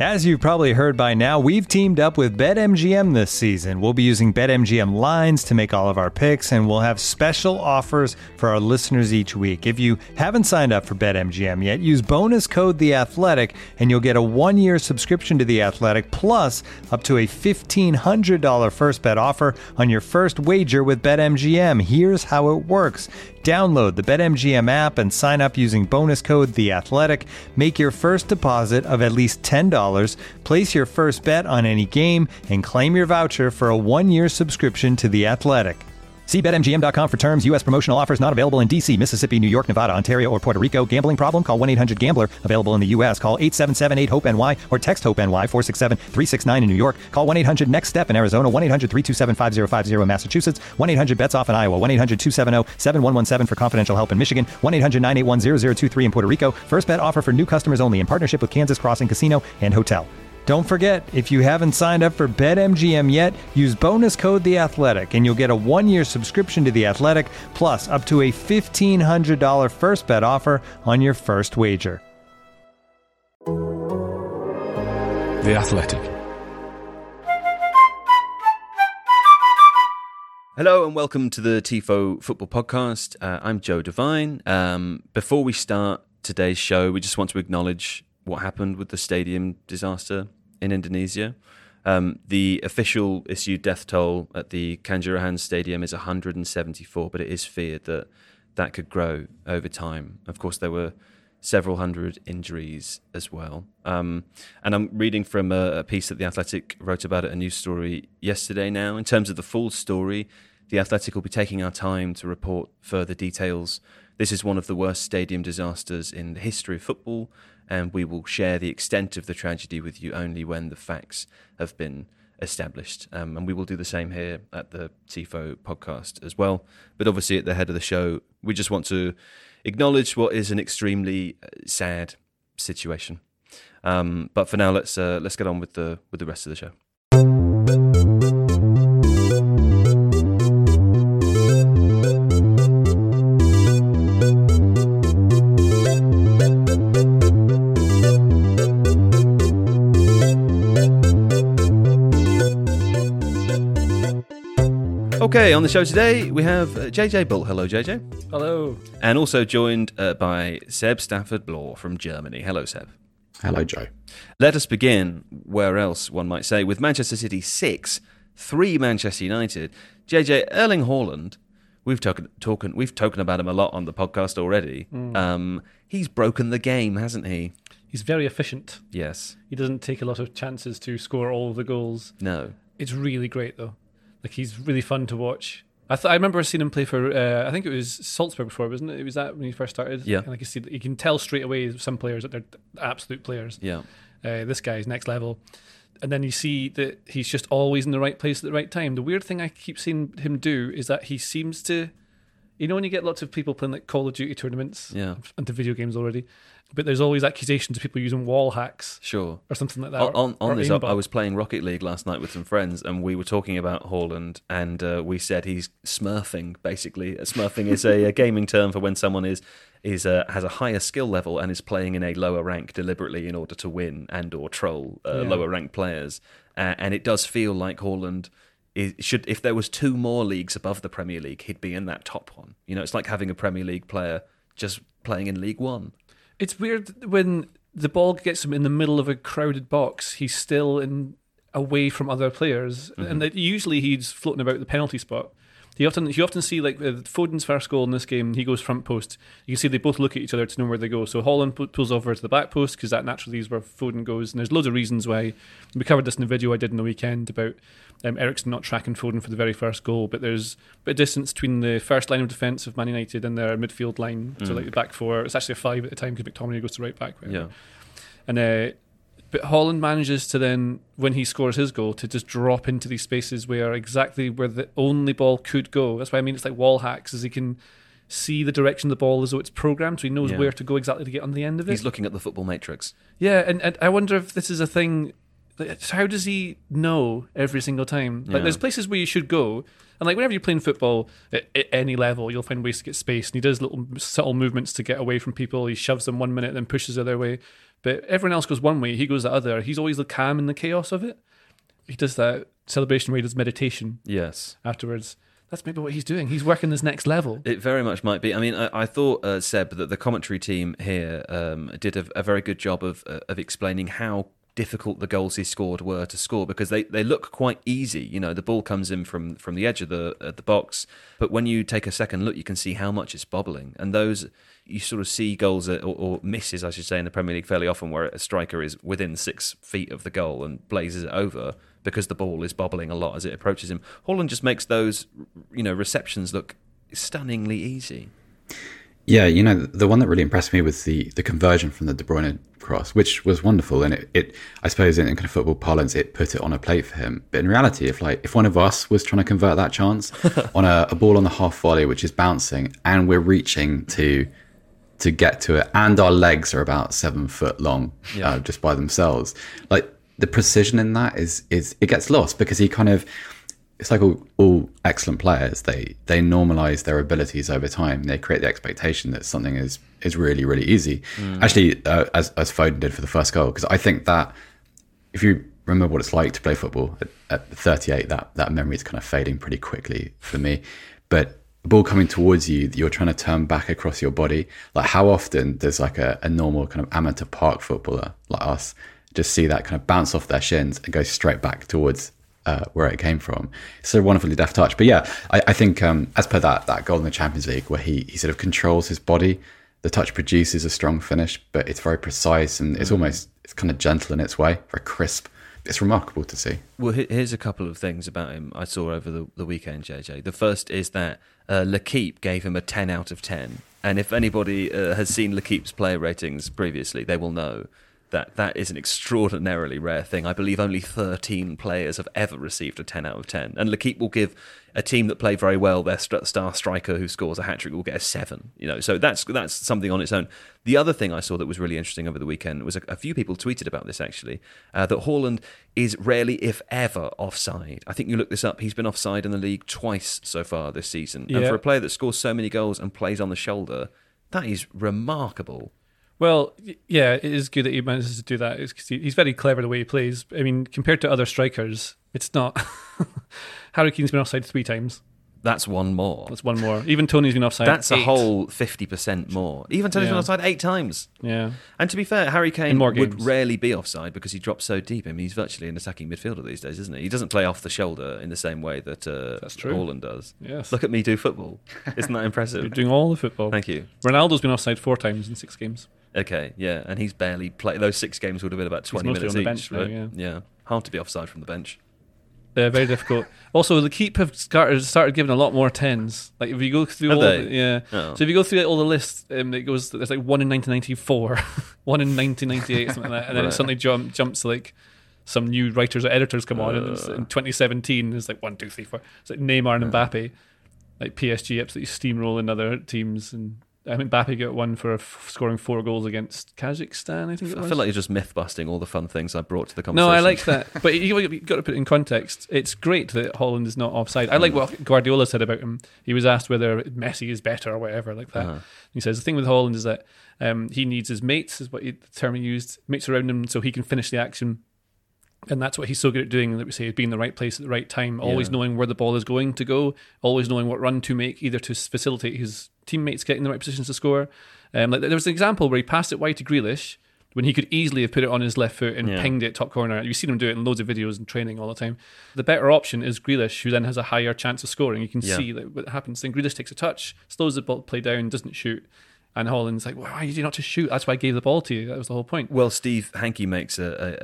As you've probably heard by now, we've teamed up with BetMGM this season. We'll be using BetMGM lines to make all of our picks, and we'll have special offers for our listeners each week. If you haven't signed up for BetMGM yet, use bonus code The Athletic, and you'll get a 1-year subscription to The Athletic, plus up to a $1,500 first bet offer on your first wager with BetMGM. Here's how it works. Download the BetMGM app and sign up using bonus code The Athletic. Make your first deposit of at least $10. Place your first bet on any game and claim your voucher for a 1-year subscription to The Athletic. See BetMGM.com for terms. U.S. promotional offers not available in D.C., Mississippi, New York, Nevada, Ontario, or Puerto Rico. Gambling problem? Call 1-800-GAMBLER. Available in the U.S. Call 877-8-HOPE-NY or text HOPE-NY 467-369 in New York. Call 1-800-NEXT-STEP in Arizona. 1-800-327-5050 in Massachusetts. 1-800-BETS-OFF in Iowa. 1-800-270-7117 for confidential help in Michigan. 1-800-981-0023 in Puerto Rico. First bet offer for new customers only in partnership with Kansas Crossing Casino and Hotel. Don't forget, if you haven't signed up for BetMGM yet, use bonus code The Athletic, and you'll get a 1-year subscription to The Athletic, plus up to a $1,500 first bet offer on your first wager. The Athletic. Hello and welcome to the TIFO Football Podcast. I'm Joe Devine. Before we start today's show, we just want to acknowledge what happened with the stadium disaster in Indonesia. The official issued death toll at the Kanjuruhan Stadium is 174, but it is feared that that could grow over time. Of course, there were several hundred injuries as well. And I'm reading from a piece that The Athletic wrote about it, a news story yesterday now. In terms of the full story, The Athletic will be taking our time to report further details. This is one of the worst stadium disasters in the history of football, and we will share the extent of the tragedy with you only when the facts have been established. And we will do the same here at the TIFO podcast as well. But obviously at the head of the show, we just want to acknowledge what is an extremely sad situation. But for now, let's get on with the rest of the show. Okay, on the show today, we have JJ Bull. Hello, JJ. Hello. And also joined by Seb Stafford-Bloor from Germany. Hello, Seb. Hello, Joe. Let us begin, where else one might say, with Manchester City 6, 3 Manchester United. JJ, Erling Haaland, we've talked about him a lot on the podcast already. He's broken the game, hasn't he? He's very efficient. Yes. He doesn't take a lot of chances to score all of the goals. No. It's really great, though. Like, he's really fun to watch. I remember seeing him play for, I think it was Salzburg before, wasn't it? It was that when he first started? Yeah. And like you can tell straight away some players that they're absolute players. Yeah. This guy's next level. And then you see that he's just always in the right place at the right time. The weird thing I keep seeing him do is that he seems to, you know, when you get lots of people playing like Call of Duty tournaments into video games already, but there's always accusations of people using wall hacks, sure, or something like that. On this, I was playing Rocket League last night with some friends, and we were talking about Haaland, and we said he's smurfing. Basically, smurfing is a gaming term for when someone has a higher skill level and is playing in a lower rank deliberately in order to win and or troll lower ranked players. And it does feel like Haaland should, if there was 2 more leagues above the Premier League, he'd be in that top one. You know, it's like having a Premier League player just playing in League One. It's weird when the ball gets him in the middle of a crowded box, he's still away from other players, and that usually he's floating about the penalty spot. You often see, like Foden's first goal in this game, he goes front post. You can see they both look at each other to know where they go. So Haaland pulls over to the back post because that naturally is where Foden goes. And there's loads of reasons why. We covered this in the video I did in the weekend about Eriksen not tracking Foden for the very first goal. But there's a bit of distance between the first line of defence of Man United and their midfield line. So like the back 4. It's actually a 5 at the time because McTominay goes to right back. Yeah. And but Haaland manages to then, when he scores his goal, to just drop into these spaces where the only ball could go. That's why I mean it's like wall hacks, as he can see the direction of the ball as though it's programmed, so he knows where to go exactly to get on the end of it. He's looking at the football matrix. Yeah, and I wonder if this is a thing. How does he know every single time? Like, there's places where you should go, and like whenever you're playing football at any level, you'll find ways to get space, and he does little subtle movements to get away from people. He shoves them one minute, then pushes the other way. But everyone else goes one way, he goes the other. He's always the calm in the chaos of it. He does that celebration where he does meditation Yes. afterwards. That's maybe what he's doing. He's working this next level. It very much might be. I mean, I thought, Seb, that the commentary team here did a very good job of explaining how difficult the goals he scored were to score, because they look quite easy. You know, the ball comes in from the edge of the box, but when you take a second look, you can see how much it's bobbling. And those, you sort of see goals or misses, I should say, in the Premier League fairly often, where a striker is within 6 feet of the goal and blazes it over because the ball is bobbling a lot as it approaches him. Haaland just makes those, receptions look stunningly easy. Yeah, the one that really impressed me was the conversion from the De Bruyne cross, which was wonderful. And it I suppose in kind of football parlance, it put it on a plate for him. But in reality, if one of us was trying to convert that chance on a ball on the half volley, which is bouncing, and we're reaching to get to it, and our legs are about 7 foot long just by themselves, like the precision in that is it gets lost, because he kind of, it's like all excellent players, they normalize their abilities over time. They create the expectation that something is really, really easy. Actually, as Foden did for the first goal, because I think that if you remember what it's like to play football at 38, that memory is kind of fading pretty quickly for me. But the ball coming towards you, you're trying to turn back across your body. Like, how often does like a normal kind of amateur park footballer like us just see that kind of bounce off their shins and go straight back towards where it came from? It's a wonderfully deft touch. But yeah, I think as per that goal in the Champions League, where he sort of controls his body, the touch produces a strong finish, but it's very precise, and it's kind of gentle in its way, very crisp. It's remarkable to see. Well, here's a couple of things about him I saw over the weekend, JJ. The first is that L'Équipe gave him a 10 out of 10. And if anybody has seen L'Équipe's player ratings previously, they will know that is an extraordinarily rare thing. I believe only 13 players have ever received a 10 out of 10. And L'Équipe will give a team that play very well, their star striker who scores a hat-trick will get a 7. So that's something on its own. The other thing I saw that was really interesting over the weekend was a few people tweeted about this, actually, that Haaland is rarely, if ever, offside. I think you look this up. He's been offside in the league twice so far this season. Yeah. And for a player that scores so many goals and plays on the shoulder, that is remarkable. Well, yeah, it is good that he manages to do that. He's very clever the way he plays. I mean, compared to other strikers, it's not. Harry Kane's been offside 3 times. That's one more. That's one more. Even Tony's been offside. That's 8. A whole 50% more. Even Tony's been offside 8 times. Yeah. And to be fair, Harry Kane would rarely be offside because he drops so deep. I mean, he's virtually an attacking midfielder these days, isn't he? He doesn't play off the shoulder in the same way that Haaland does. Yes. Look at me do football. Isn't that impressive? You're doing all the football. Thank you. Ronaldo's been offside 4 times in 6 games. Okay, yeah, and he's barely played. Those 6 games would have been about 20 minutes each. Bench right? now, yeah, hard to be offside from the bench. Very difficult. Also, L'Équipe have started giving a lot more 10s. Like if you go through so if you go through all the lists, it goes. There's like 1 in 1994, 1 in 1998, something like that, and then it suddenly jumps to like some new writers or editors come on, and it's in 2017 it's like 1, 2, 3, 4. It's like Neymar and Mbappe, like PSG absolutely steamrolling other teams, and I mean, Mbappe got one for scoring 4 goals against Kazakhstan, I think it was. I feel like you're just myth-busting all the fun things I brought to the conversation. No, I like that. But you've got to put it in context. It's great that Haaland is not offside. I like what Guardiola said about him. He was asked whether Messi is better or whatever like that. He says the thing with Haaland is that he needs his mates, is what the term he used, mates around him so he can finish the action. And that's what he's so good at doing, that we say, being in the right place at the right time, always knowing where the ball is going to go, always knowing what run to make, either to facilitate his teammates getting in the right positions to score. Like there was an example where he passed it wide to Grealish when he could easily have put it on his left foot and pinged it top corner. You've seen him do it in loads of videos and training all the time. The better option is Grealish, who then has a higher chance of scoring. You can see that what happens. Then Grealish takes a touch, slows the ball play down, doesn't shoot. And Haaland's like, why did you not just shoot? That's why I gave the ball to you. That was the whole point. Well, Steve Hankey makes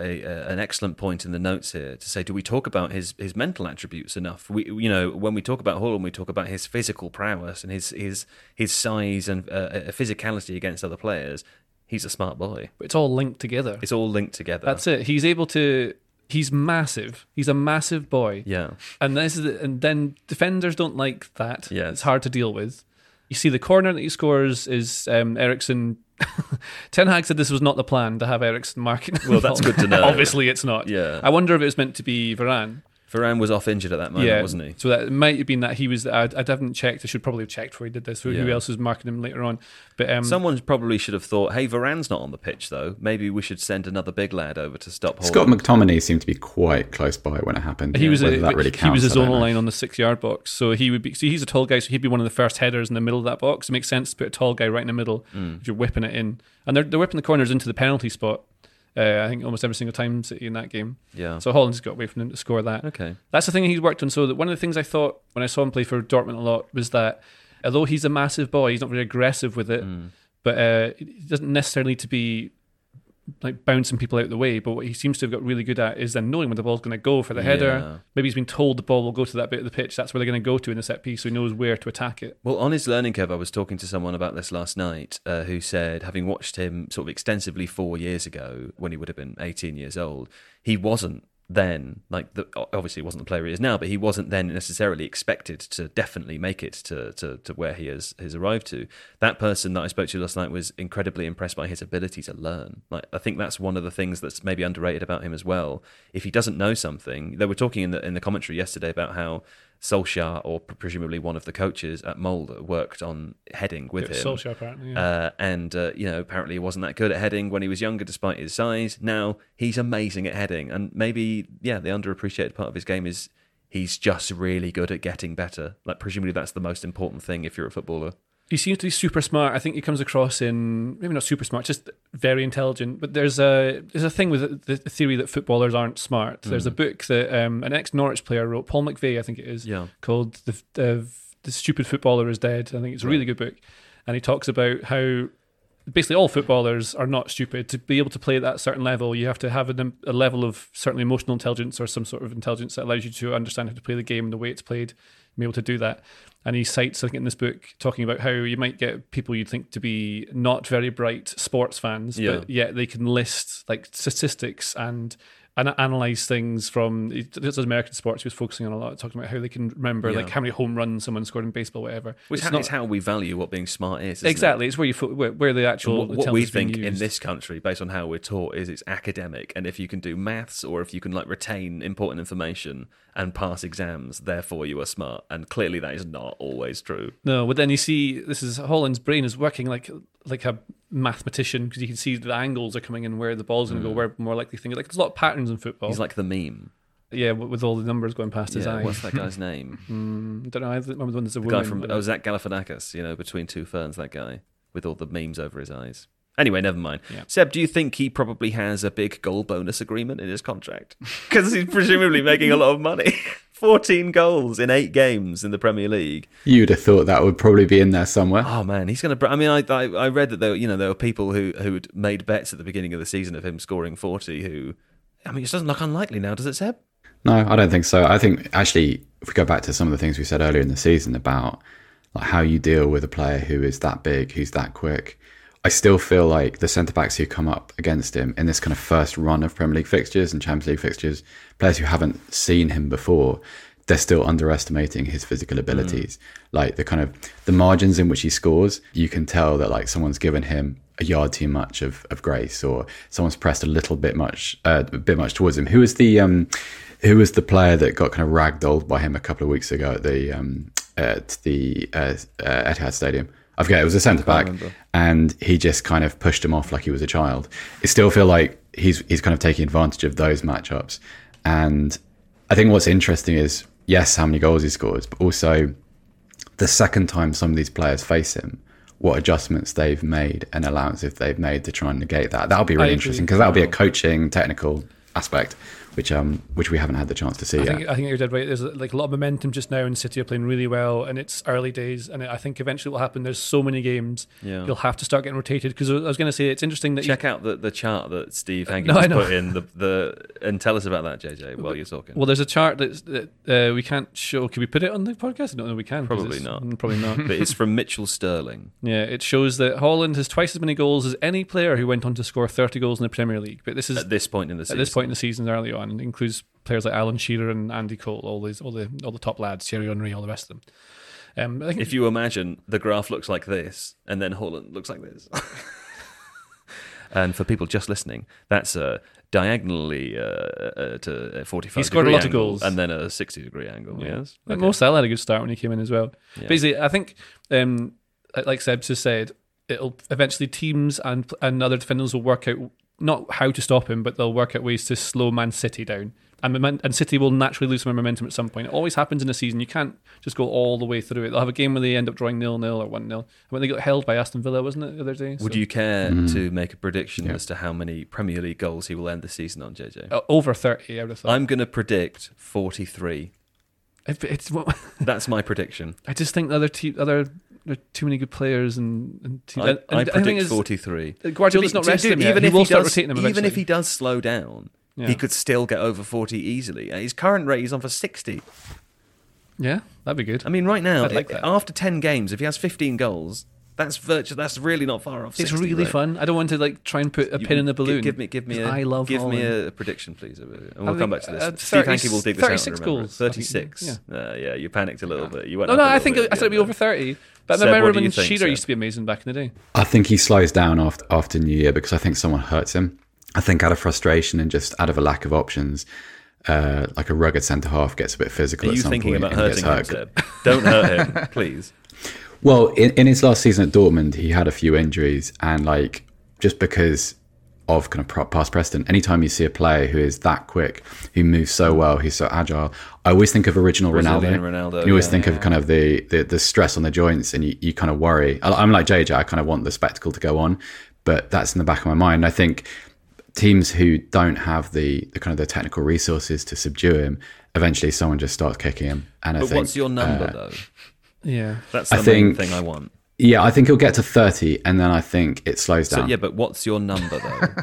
an excellent point in the notes here to say, do we talk about his mental attributes enough? We, when we talk about Haaland, we talk about his physical prowess and his size and physicality against other players. He's a smart boy. But it's all linked together. It's all linked together. That's it. He's massive. He's a massive boy. Yeah. And then defenders don't like that. Yeah. It's hard to deal with. You see the corner that he scores is Eriksen. Ten Hag said this was not the plan to have Eriksen marking. Well, that's good to know. Obviously it's not. Yeah. I wonder if it was meant to be Varane. Varane was off injured at that moment, wasn't he? So that might have been that he was. I haven't checked. I should probably have checked before he did this. Who else was marking him later on? But someone probably should have thought, "Hey, Varane's not on the pitch, though. Maybe we should send another big lad over to stop." Scott McTominay seemed to be quite close by when it happened. He was Whether that really he was counts, his I don't own know. line on the 6-yard box, so he would be. See, he's a tall guy, so he'd be one of the first headers in the middle of that box. It makes sense to put a tall guy right in the middle if you're whipping it in, and they're whipping the corners into the penalty spot. I think almost every single time City in that game. Yeah. So Holland's got away from him to score that. Okay. That's the thing he's worked on. So that one of the things I thought when I saw him play for Dortmund a lot was that although he's a massive boy, he's not very aggressive with it. But he doesn't necessarily need to be like bouncing people out of the way. But what he seems to have got really good at is then knowing when the ball's going to go for the header. Maybe he's been told the ball will go to that bit of the pitch. That's where they're going to go to in the set piece, so he knows where to attack it. Well, on his learning curve, I was talking to someone about this last night who said, having watched him sort of extensively 4 years ago, when he would have been 18 years old, he wasn't then, obviously he wasn't the player he is now, but he wasn't then necessarily expected to definitely make it to where he has arrived to. That person that I spoke to last night was incredibly impressed by his ability to learn. I think that's one of the things that's maybe underrated about him as well. If he doesn't know something, they were talking in the commentary yesterday about how Solskjaer, or presumably one of the coaches at Molde, worked on heading with him. Solskjaer, apparently. Yeah. Apparently he wasn't that good at heading when he was younger, despite his size. Now he's amazing at heading, and maybe the underappreciated part of his game is he's just really good at getting better. Presumably that's the most important thing if you're a footballer. He seems to be super smart. I think he comes across in, maybe not super smart, just very intelligent. But there's a thing with the theory that footballers aren't smart. There's a book that an ex-Norwich player wrote, Paul McVeigh, I think it is, called The Stupid Footballer is Dead. I think it's a really good book. And he talks about how basically all footballers are not stupid. To be able to play at that certain level, you have to have a level of certainly emotional intelligence or some sort of intelligence that allows you to understand how to play the game and the way it's played, and be able to do that. And he cites, I think, in this book, talking about how you might get people you'd think to be not very bright sports fans, but yet they can list like statistics and analyze things from, this is American sports he was focusing on a lot, talking about how they can remember like how many home runs someone scored in baseball, whatever. Which is how we value what being smart is, isn't exactly. it? It's where the actual what we intelligence is being think in used. this country, based on how we're taught, is it's academic, and if you can do maths or if you can retain important information and pass exams, therefore you are smart. And clearly that is not always true. No, but then you see, this is Holland's brain is working like a mathematician, because you can see the angles are coming in where the ball's going to go, where more likely things. There's a lot of patterns in football. He's like the meme. Yeah, with all the numbers going past his eye. What's that guy's name? I don't know. I remember the one that's a The woman. guy from Zach Galifianakis, Between Two Ferns, that guy with all the memes over his eyes. Anyway, never mind. Yeah. Seb, do you think he probably has a big goal bonus agreement in his contract? Because he's presumably making a lot of money. 14 goals in 8 games in the Premier League. You'd have thought that would probably be in there somewhere. Oh man, he's going to. I mean, I read that there were people who'd made bets at the beginning of the season of him scoring 40. Who, I mean, it doesn't look unlikely now, does it, Seb? No, I don't think so. I think actually, if we go back to some of the things we said earlier in the season about how you deal with a player who is that big, who's that quick, I still feel like the centre-backs who come up against him in this kind of first run of Premier League fixtures and Champions League fixtures, players who haven't seen him before, they're still underestimating his physical abilities. Like the margins in which he scores, you can tell that someone's given him a yard too much of grace, or someone's pressed a bit much towards him. Who was the player that got kind of ragdolled by him a couple of weeks ago at the Etihad Stadium? I forget, it was a centre-back, and he just kind of pushed him off like he was a child. I still feel like he's kind of taking advantage of those matchups. And I think what's interesting is, yes, how many goals he scores, but also the second time some of these players face him, what adjustments they've made and allowances they've made to try and negate that. That'll be really interesting, because that'll be a coaching, technical aspect, which we haven't had the chance to see yet. I think you're dead right. There's a lot of momentum just now, and City are playing really well, and it's early days. And I think eventually what will happen, there's so many games, you'll have to start getting rotated. Because I was going to say, it's interesting that check out the chart that Steve Hagen has put in and tell us about that, JJ, while you're talking. Well, there's a chart that we can't show. Can we put it on the podcast? No, we can. Probably not. Probably not. But it's from Mitchell Sterling. Yeah, it shows that Holland has twice as many goals as any player who went on to score 30 goals in the Premier League. But this is at this point in the season. At this point in the season, early on, and includes players like Alan Shearer and Andy Cole, all the top lads, Thierry Henry, all the rest of them. I think if you imagine the graph looks like this, and then Holland looks like this. And for people just listening, that's diagonally to 45 He scored a lot of angle, goals. and then a 60-degree angle, yes. Like Mo Salah had a good start when he came in as well. Yeah. Basically, I think, like Seb just said, it'll eventually teams and other defenders will work out not how to stop him, but they'll work out ways to slow Man City down. And City will naturally lose some momentum at some point. It always happens in a season. You can't just go all the way through it. They'll have a game where they end up drawing 0-0 or 1-0. When they got held by Aston Villa, wasn't it, the other day? Would you care to make a prediction as to how many Premier League goals he will end the season on, JJ? Over 30, I would have thought. I'm going to predict 43. That's my prediction. I just think there are too many good players and teams. I predict 43. Guardiola's not resting him yet. He will start rotating him eventually. Even if he does slow down, he could still get over 40 easily. His current rate is on for 60. Yeah, that'd be good. I mean, right now, I'd like that. after 10 games, if he has 15 goals, that's really not far off 60. It's really fun. I don't want to try and put a pin in the balloon. Give me a prediction, please, and we'll come back to this. 30, Steve Hankey will dig this out. 36 goals. 36. Yeah, you panicked a little bit. You went No, I think I said it'd be over 30. But I remember when Shearer used to be amazing back in the day. I think he slows down after New Year because I think someone hurts him. I think out of frustration and just out of a lack of options, like a rugged centre half gets a bit physical. Are you at some thinking point about and hurting him, gets Seb? Don't hurt him, please. Well, in his last season at Dortmund, he had a few injuries, and just because of kind of past precedent, anytime you see a player who is that quick, who moves so well, he's so agile, I always think of original Ronaldo. You always think of kind of the stress on the joints, and you kind of worry. I'm like JJ, I kind of want the spectacle to go on, but that's in the back of my mind. I think teams who don't have the kind of the technical resources to subdue him, eventually someone just starts kicking him. And But what's your number though? Yeah, that's the main thing I want. Yeah, I think he'll get to 30, and then I think it slows down. So, yeah, but what's your number though?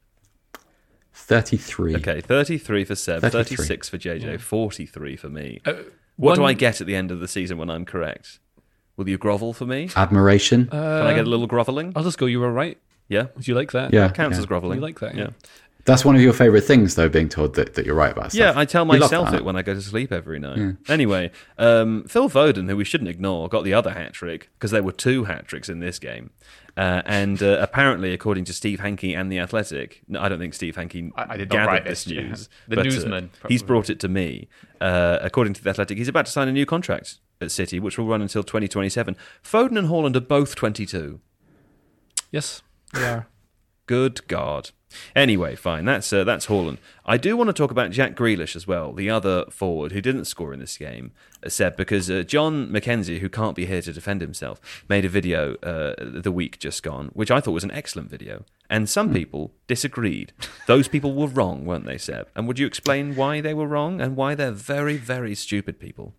33. Okay, 33 for Seb, 33. 36 for JJ, 43 for me. What do I get at the end of the season when I'm correct? Will you grovel for me? Admiration. Can I get a little groveling? I'll just go, you were right. Yeah? Do you like that? Yeah, Counts as groveling. You like that, yeah. That's one of your favourite things, though, being told that you're right about stuff. Yeah, I tell You love myself that. it when I go to sleep every night. Anyway, Phil Foden, who we shouldn't ignore, got the other hat-trick, because there were 2 hat-tricks in this game. And apparently, according to Steve Hankey and The Athletic, no, I don't think Steve Hankey I did not write gathered this this, yeah. news. The but, newsman, he's probably. brought it to me. According to The Athletic, he's about to sign a new contract at City, which will run until 2027. Foden and Haaland are both 22. Yes, they are. Good God. Anyway, fine. That's Haaland. I do want to talk about Jack Grealish as well, the other forward who didn't score in this game, Seb, because John McKenzie, who can't be here to defend himself, made a video the week just gone, which I thought was an excellent video. And some people disagreed. Those people were wrong, weren't they, Seb? And would you explain why they were wrong and why they're very, very stupid people?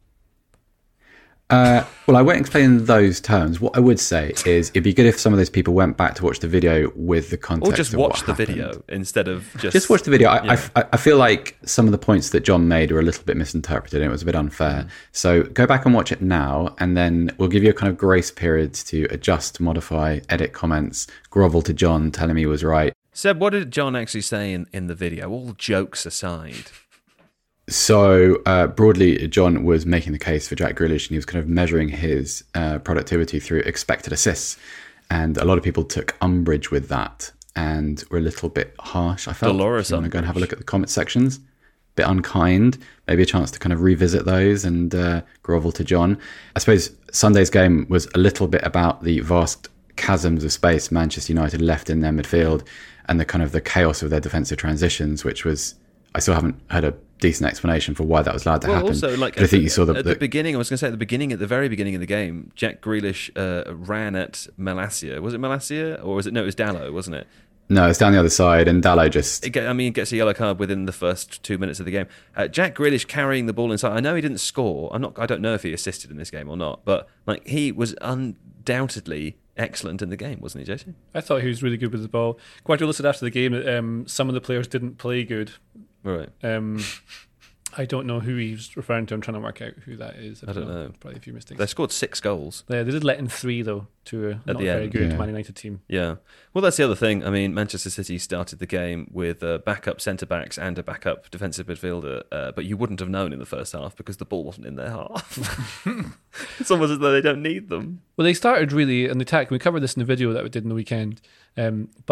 Well, I won't explain in those terms. What I would say is it'd be good if some of those people went back to watch the video with the context. Or just of watch what the happened. video instead of Just watch the video. Yeah. I feel like some of the points that John made were a little bit misinterpreted and it was a bit unfair. So go back and watch it now, and then we'll give you a kind of grace period to adjust, modify, edit comments, grovel to John, telling me he was right. Seb, what did John actually say in the video, all jokes aside? So broadly, John was making the case for Jack Grealish, and he was kind of measuring his productivity through expected assists. And a lot of people took umbrage with that and were a little bit harsh, I felt. Dolores If you want to go and have a look at the comment sections. Bit unkind, maybe a chance to kind of revisit those and grovel to John. I suppose Sunday's game was a little bit about the vast chasms of space Manchester United left in their midfield and the kind of the chaos of their defensive transitions, which was, I still haven't heard a decent explanation for why that was allowed to happen. Also, like, but I think you saw at the beginning, I was going to say at the very beginning of the game, Jack Grealish ran at Malacia. Was it Malacia? Or was it? No, it was Dalot, wasn't it? No, it's down the other side, and Dalot just... He gets a yellow card within the first 2 minutes of the game. Jack Grealish carrying the ball inside. I know he didn't score. I don't know if he assisted in this game or not, but like he was undoubtedly excellent in the game, wasn't he, JC? I thought he was really good with the ball. Guardiola said after the game that some of the players didn't play good. Right. I don't know who he's referring to. I'm trying to work out who that is. I don't know. Probably a few mistakes. They scored 6 goals. They did let in 3, though, to a not the very end. good Yeah. Man United team. Yeah. Well, that's the other thing. I mean, Manchester City started the game with backup centre-backs and a backup defensive midfielder, but you wouldn't have known in the first half because the ball wasn't in their half. It's almost as though they don't need them. Well, they started really in the attack. We covered this in the video that we did in the weekend. But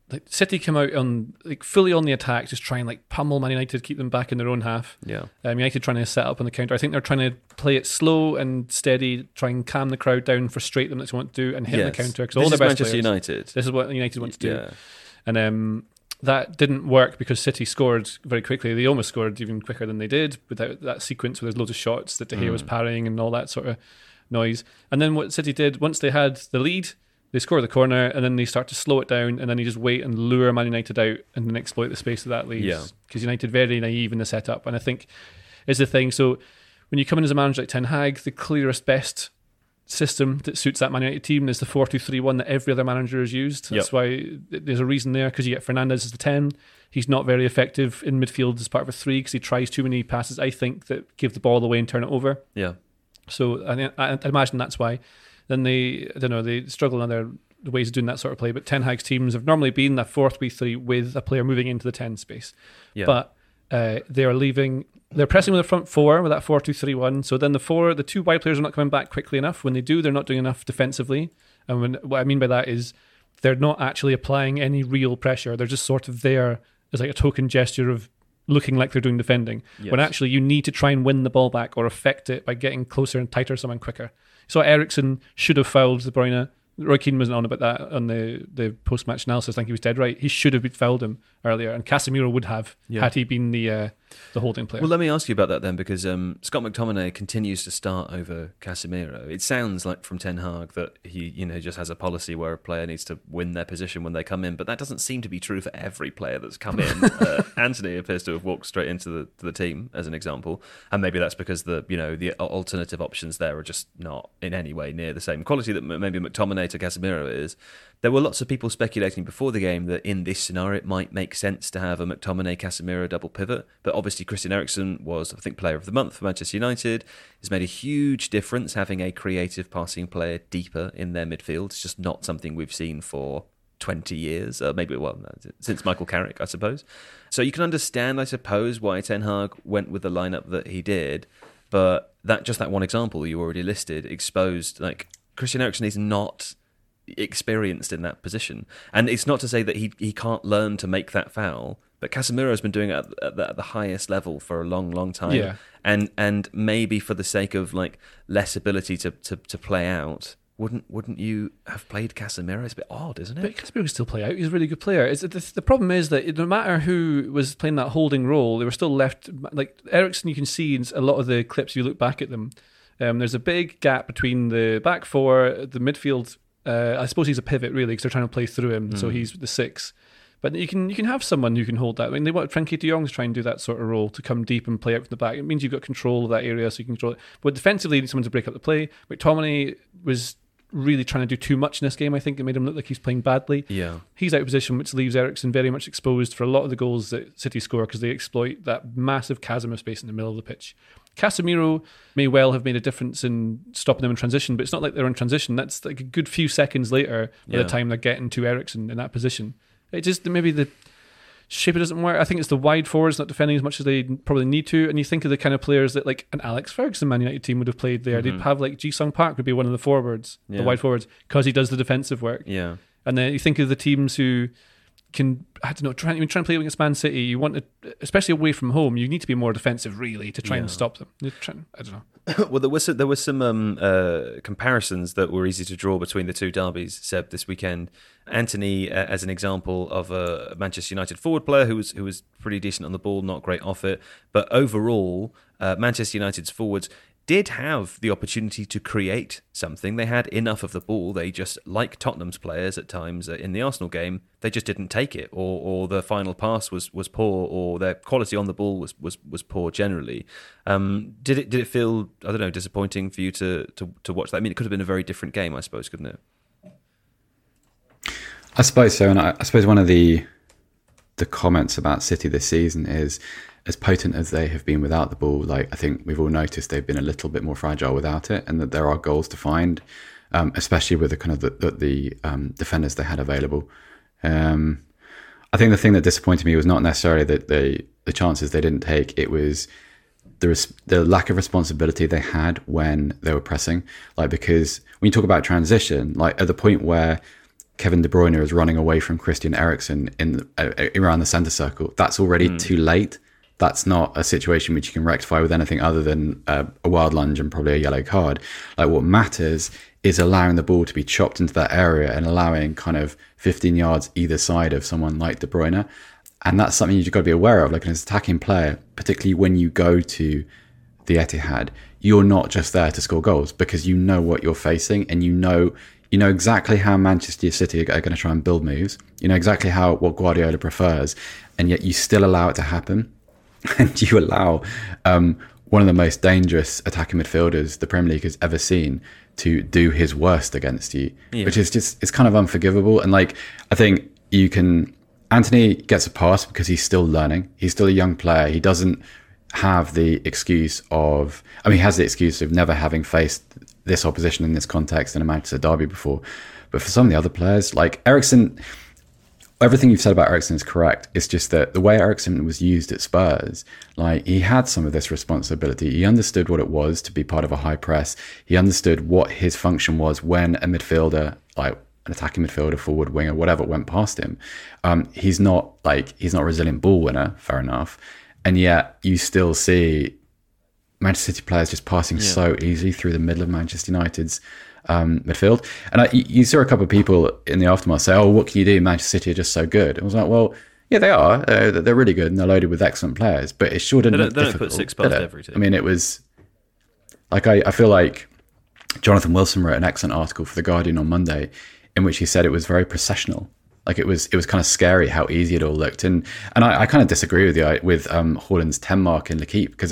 like City come out on like fully on the attack, just try and like pummel Man United, keep them back in their own half. Yeah. United trying to set up on the counter. I think they're trying to play it slow and steady, try and calm the crowd down, frustrate them. That's what they want to do, and hit the counter. Because all the best Manchester players, United. This is what United want to do. Yeah. And that didn't work because City scored very quickly. They almost scored even quicker than they did without that sequence where there's loads of shots that De Gea was parrying and all that sort of noise. And then what City did, once they had the lead, they score the corner and then they start to slow it down and then they just wait and lure Man United out and then exploit the space that that leaves. Yeah. Because United very naive in the setup. And I think is the thing. So when you come in as a manager like Ten Hag, the clearest, best system that suits that Man United team is the 4-2-3-1 that every other manager has used. That's why there's a reason there, because you get Fernandes as the 10. He's not very effective in midfield as part of a 3 because he tries too many passes, I think, that give the ball away and turn it over. Yeah. So I imagine that's why. Then they struggle in other ways of doing that sort of play. But Ten Hag's teams have normally been a 4-3-3 with a player moving into the 10 space. Yeah. But they are leaving. They're pressing with the front 4 with that 4-2-3-1. So then the 2 wide players are not coming back quickly enough. When they do, they're not doing enough defensively. And what I mean by that is they're not actually applying any real pressure. They're just sort of there as like a token gesture of looking like they're doing defending. Yes. When actually you need to try and win the ball back or affect it by getting closer and tighter to someone quicker. So Eriksen should have fouled De Bruyne. Roy Keane wasn't on about that on the post-match analysis. I think he was dead right. He should have fouled him earlier, and Casemiro would have had he been the holding player. Well, let me ask you about that then, because Scott McTominay continues to start over Casemiro. It sounds like from Ten Hag that he just has a policy where a player needs to win their position when they come in, but that doesn't seem to be true for every player that's come in. Antony appears to have walked straight into the team, as an example, and maybe that's because the alternative options there are just not in any way near the same quality that maybe McTominay to Casemiro is. There were lots of people speculating before the game that in this scenario it might make sense to have a McTominay-Casemiro double pivot, but obviously Christian Eriksen was, I think, Player of the Month for Manchester United. It's made a huge difference having a creative passing player deeper in their midfield. It's just not something we've seen for 20 years, since Michael Carrick, I suppose. So you can understand, I suppose, why Ten Hag went with the lineup that he did, but that one example you already listed exposed, like, Christian Eriksen is not experienced in that position. And it's not to say that he can't learn to make that foul, but Casemiro has been doing it at the highest level for a long, long time. Yeah. And maybe for the sake of like less ability to play out, wouldn't you have played Casemiro? It's a bit odd, isn't it? But Casemiro can still play out. He's a really good player. The problem is that no matter who was playing that holding role, they were still left. Like Eriksen, you can see in a lot of the clips, you look back at them, there's a big gap between the back 4, the midfield. I suppose he's a pivot really because they're trying to play through him, so he's the 6. But you can have someone who can hold that. I mean, they want Frenkie de Jong to try and do that sort of role, to come deep and play out from the back. It means you've got control of that area, so you can control it. But defensively, you need someone to break up the play. McTominay was really trying to do too much in this game. I think it made him look like he's playing badly. Yeah, he's out of position, which leaves Eriksen very much exposed for a lot of the goals that City score because they exploit that massive chasm of space in the middle of the pitch. Casemiro may well have made a difference in stopping them in transition, but it's not like they're in transition. That's like a good few seconds later by the time they're getting to Eriksen in that position. It just, maybe the shape doesn't work. I think it's the wide forwards not defending as much as they probably need to. And you think of the kind of players that like an Alex Ferguson Man United team would have played there. They'd have like Ji-Sung Park would be one of the forwards, the wide forwards, because he does the defensive work. Yeah. And then you think of the teams who can, I don't know, try and play against Man City. You want to, especially away from home, you need to be more defensive really to try and stop them. I don't know. Well, there were some comparisons that were easy to draw between the two derbies, Seb, this weekend. Antony, as an example of a Manchester United forward player who was pretty decent on the ball, not great off it, but overall, Manchester United's forwards did have the opportunity to create something. They had enough of the ball. They just, like Tottenham's players at times in the Arsenal game, they just didn't take it, or the final pass was poor, or their quality on the ball was poor generally. Did it feel, I don't know, disappointing for you to watch that? I mean, it could have been a very different game, I suppose, couldn't it? I suppose so, and I suppose one of the comments about City this season is, as potent as they have been without the ball, like I think we've all noticed they've been a little bit more fragile without it, and that there are goals to find, especially with the kind of the defenders they had available. I think the thing that disappointed me was not necessarily that the chances they didn't take. It was the lack of responsibility they had when they were pressing. Like, because when you talk about transition, like at the point where Kevin De Bruyne is running away from Christian Eriksen around the centre circle, that's already too late. That's not a situation which you can rectify with anything other than a wild lunge and probably a yellow card. Like, what matters is allowing the ball to be chopped into that area and allowing kind of 15 yards either side of someone like De Bruyne. And that's something you've got to be aware of. Like, as an attacking player, particularly when you go to the Etihad, you're not just there to score goals, because you know what you're facing, and you know exactly how Manchester City are going to try and build moves. You know exactly what Guardiola prefers, and yet you still allow it to happen. And you allow one of the most dangerous attacking midfielders the Premier League has ever seen to do his worst against you, which is just, it's kind of unforgivable. And like, I think Anthony gets a pass because he's still learning. He's still a young player. He doesn't have the excuse of, he has the excuse of never having faced this opposition in this context in a Manchester derby before. But for some of the other players, like Eriksen, everything you've said about Eriksen is correct. It's just that the way Eriksen was used at Spurs, like, he had some of this responsibility. He understood what it was to be part of a high press. He understood what his function was when a midfielder, like an attacking midfielder, forward, winger, whatever, went past him. He's not a resilient ball winner, fair enough. And yet you still see Manchester City players just passing so easily through the middle of Manchester United's midfield. And you saw a couple of people in the aftermath say, "Oh, what can you do? Manchester City are just so good." I was like, well, yeah, they are. They're really good, and they're loaded with excellent players. But it sure didn't look difficult. They don't put six past every team. I mean, it was like, I feel like Jonathan Wilson wrote an excellent article for The Guardian on Monday in which he said it was very processional. Like, it was kind of scary how easy it all looked. And I kind of disagree with you with Haaland's 10 mark in L'Équipe, because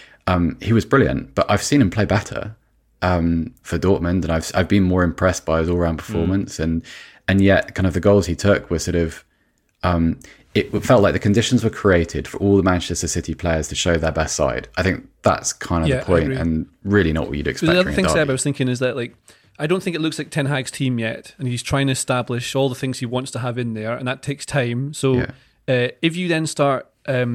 he was brilliant, but I've seen him play better for Dortmund, and I've been more impressed by his all-round performance, and yet kind of the goals he took were sort of it felt like the conditions were created for all the Manchester City players to show their best side. I think that's kind of the point, and really not what you'd expect. The other thing, Seb, I was thinking is that, like, I don't think it looks like Ten Hag's team yet, and he's trying to establish all the things he wants to have in there, and that takes time. So if you then start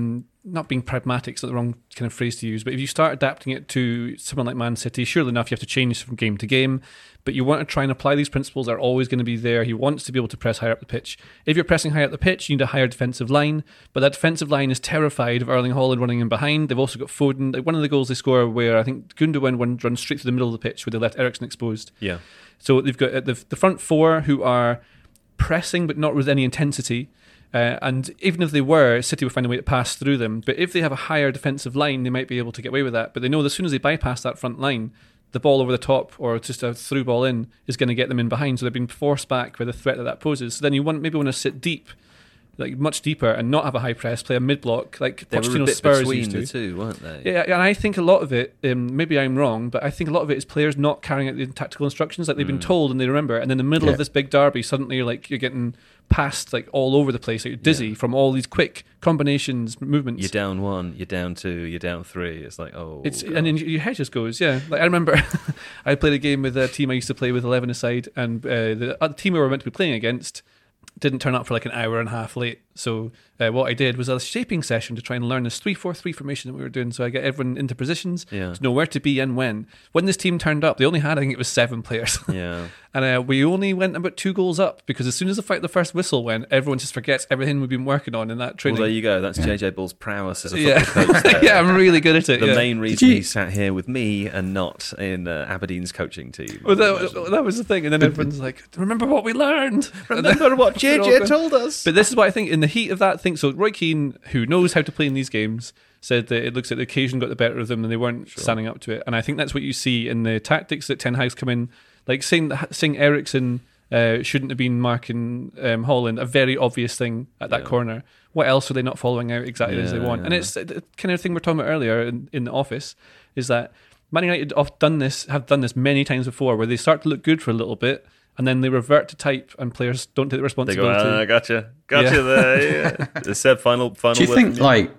not being pragmatic, is not the wrong kind of phrase to use, but if you start adapting it to someone like Man City, surely enough you have to change from game to game, but you want to try and apply these principles that are always going to be there. He wants to be able to press higher up the pitch. If you're pressing higher up the pitch, you need a higher defensive line, but that defensive line is terrified of Erling Haaland running in behind. They've also got Foden. Like, one of the goals they score where I think Gundogan runs straight through the middle of the pitch where they left Eriksen exposed. Yeah. So they've got the front four who are pressing but not with any intensity. And even if they were, City would find a way to pass through them. But if they have a higher defensive line, they might be able to get away with that. But they know that as soon as they bypass that front line, the ball over the top or just a through ball in is going to get them in behind. So they've been forced back by the threat that poses. So then you maybe want to sit deep, like much deeper, and not have a high press, play a mid block like Pochettino's Spurs used to. The two, weren't they? Yeah, and I think a lot of it, maybe I'm wrong, but I think a lot of it is players not carrying out the tactical instructions like they've been told and they remember. And in the middle of this big derby, suddenly you're getting passed like all over the place. Like, you're dizzy from all these quick combinations, movements. You're down 1, you're down 2, you're down 3. It's like, oh, and then your head just goes. Yeah, like I remember, I played a game with a team I used to play with 11 aside, and the other team we were meant to be playing against didn't turn up for like an hour and a half late. So what I did was a shaping session to try and learn this 3-4-3 formation that we were doing. So I get everyone into positions to know where to be and when. When this team turned up, they only had, I think it was 7 players. Yeah. And we only went about 2 goals up, because as soon as the first whistle went, everyone just forgets everything we've been working on in that training. Well, there you go. That's JJ Bull's prowess as a football coach there. Yeah, I'm really good at it. The main reason he sat here with me and not in Aberdeen's coaching team. Well, that was the thing. And then everyone's like, remember what we learned. Remember what JJ told us. But this is what I think in the heat of that thing. So Roy Keane, who knows how to play in these games, said that it looks like the occasion got the better of them and they weren't standing up to it. And I think that's what you see in the tactics that Ten Hag's come in, like saying Eriksen shouldn't have been marking Haaland, a very obvious thing at that corner. What else are they not following out exactly as they want? And it's the kind of thing we're talking about earlier in the office, is that Man United have done this many times before, where they start to look good for a little bit, and then they revert to type, and players don't take the responsibility. They go, gotcha there. Yeah. Seb, final. Do you think, like,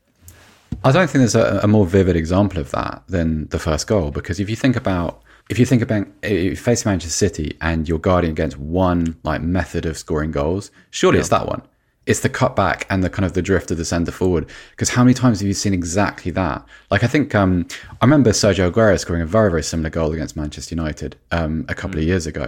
I don't think there's a more vivid example of that than the first goal, because if you think about if you face Manchester City and you're guarding against one like method of scoring goals, surely it's that one. It's the cutback and the kind of the drift of the centre forward. Because how many times have you seen exactly that? Like, I think I remember Sergio Aguero scoring a very, very similar goal against Manchester United a couple of years ago.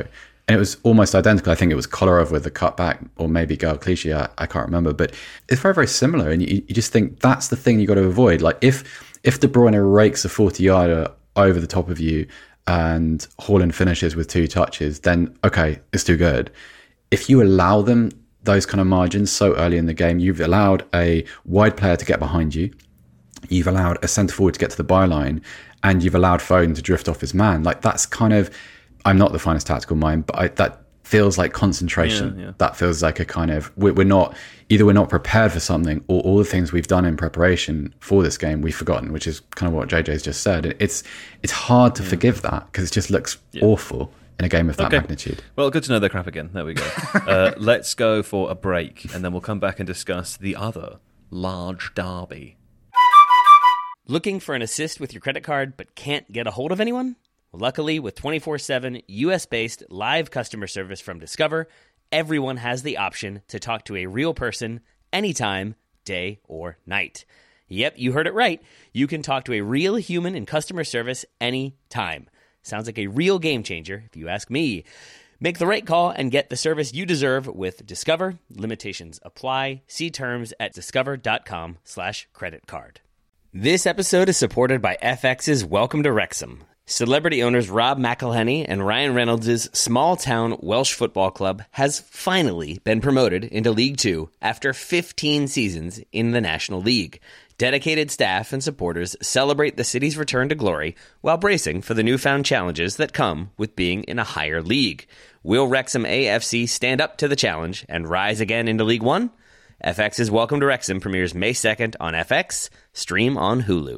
And it was almost identical. I think it was Kolarov with the cutback, or maybe Gael Clichy. I can't remember, but it's very, very similar. And you just think that's the thing you got to avoid. Like if De Bruyne rakes a 40-yarder over the top of you and Haaland finishes with 2 touches, then okay, it's too good. If you allow them those kind of margins so early in the game, you've allowed a wide player to get behind you, you've allowed a centre forward to get to the byline, and you've allowed Foden to drift off his man. Like that's kind of, I'm not the finest tactical mind, but that feels like concentration. Yeah. That feels like a kind of, we're not prepared for something, or all the things we've done in preparation for this game we've forgotten, which is kind of what JJ's just said. It's hard to forgive that because it just looks awful in a game of that magnitude. Well, good to know they're crap again. There we go. Let's go for a break, and then we'll come back and discuss the other large derby. Looking for an assist with your credit card but can't get a hold of anyone? Luckily, with 24/7 US-based live customer service from Discover, everyone has the option to talk to a real person anytime, day or night. Yep, you heard it right. You can talk to a real human in customer service anytime. Sounds like a real game changer, if you ask me. Make the right call and get the service you deserve with Discover. Limitations apply. See terms at discover.com/creditcard. This episode is supported by FX's Welcome to Wrexham. Celebrity owners Rob McElhenney and Ryan Reynolds' small-town Welsh football club has finally been promoted into League Two after 15 seasons in the National League. Dedicated staff and supporters celebrate the city's return to glory while bracing for the newfound challenges that come with being in a higher league. Will Wrexham AFC stand up to the challenge and rise again into League One? FX's Welcome to Wrexham premieres May 2nd on FX, stream on Hulu.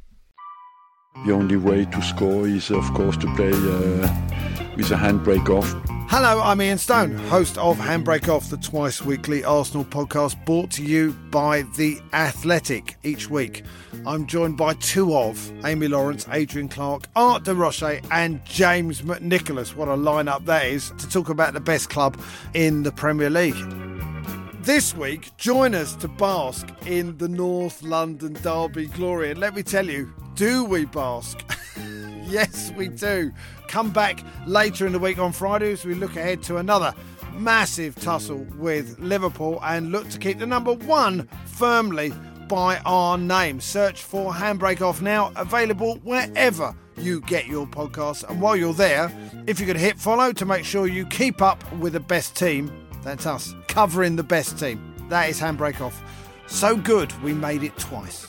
The only way to score is, of course, to play with a handbrake off. Hello, I'm Ian Stone, host of Handbrake Off, the twice-weekly Arsenal podcast brought to you by The Athletic each week. I'm joined by two of Amy Lawrence, Adrian Clark, Art de Roche and James McNicholas. What a lineup that is, to talk about the best club in the Premier League. This week, join us to bask in the North London derby glory. And let me tell you, do we bask? Yes, we do. Come back later in the week on Friday as we look ahead to another massive tussle with Liverpool and look to keep the number one firmly by our name. Search for Handbrake Off now, available wherever you get your podcasts. And while you're there, if you could hit follow to make sure you keep up with the best team, that's us, covering the best team. That is Handbrake Off. So good, we made it twice.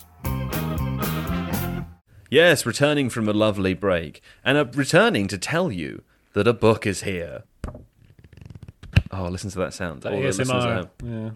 Yes, returning from a lovely break, and returning to tell you that a book is here. Oh, listen to that sound. All the listeners at home. Yeah.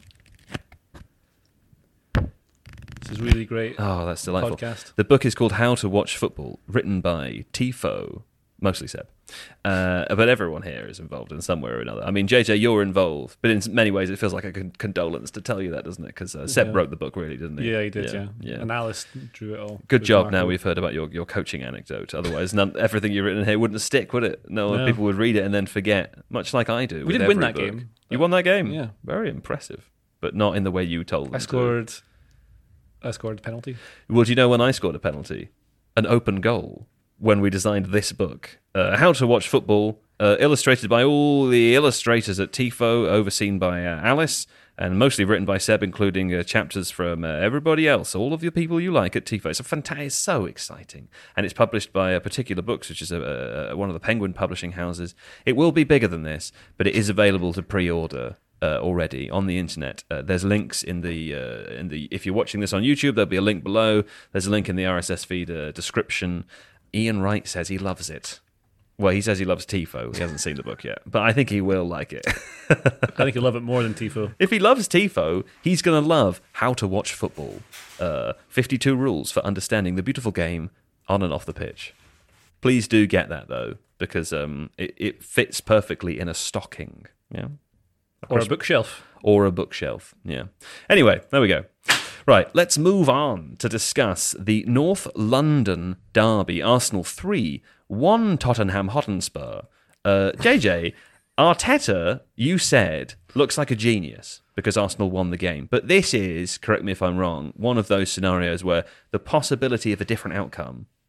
This is really great. Oh, that's delightful. Podcast. The book is called How to Watch Football, written by Tifo, mostly Seb. But everyone here is involved in some way or another. I mean, JJ, you're involved, but in many ways it feels like a condolence to tell you that, doesn't it? Because Seb wrote the book, really, didn't he? Yeah, he did, yeah. And Alice drew it all. Good job. Now we've heard about your coaching anecdote. Otherwise, everything you've written here wouldn't stick, would it? No, people would read it and then forget, much like I do. We did win that game. You won that game? Yeah. Very impressive, but not in the way you told them. I scored a penalty. Well, do you know when I scored a penalty? An open goal. When we designed this book, How to Watch Football, illustrated by all the illustrators at Tifo, overseen by Alice, and mostly written by Seb, including chapters from everybody else, all of the people you like at Tifo. It's it's so exciting. And it's published by Particular Books, which is one of the Penguin publishing houses. It will be bigger than this, but it is available to pre-order already on the internet. There's links in the if you're watching this on YouTube, there'll be a link below. There's a link in the RSS feed description. Ian Wright says he loves it. Well, he says he loves Tifo. He hasn't seen the book yet, but I think he will like it. I think he'll love it more than Tifo. If he loves Tifo, he's going to love How to Watch Football. 52 Rules for Understanding the Beautiful Game on and off the pitch. Please do get that, though, because it fits perfectly in a stocking. Yeah, Or a bookshelf. Or a bookshelf, yeah. Anyway, there we go. Right, let's move on to discuss the North London derby. Arsenal 3, 1 Tottenham Hotspur. JJ, Arteta, you said, looks like a genius because Arsenal won the game. But this is, correct me if I'm wrong, one of those scenarios where the possibility of a different outcome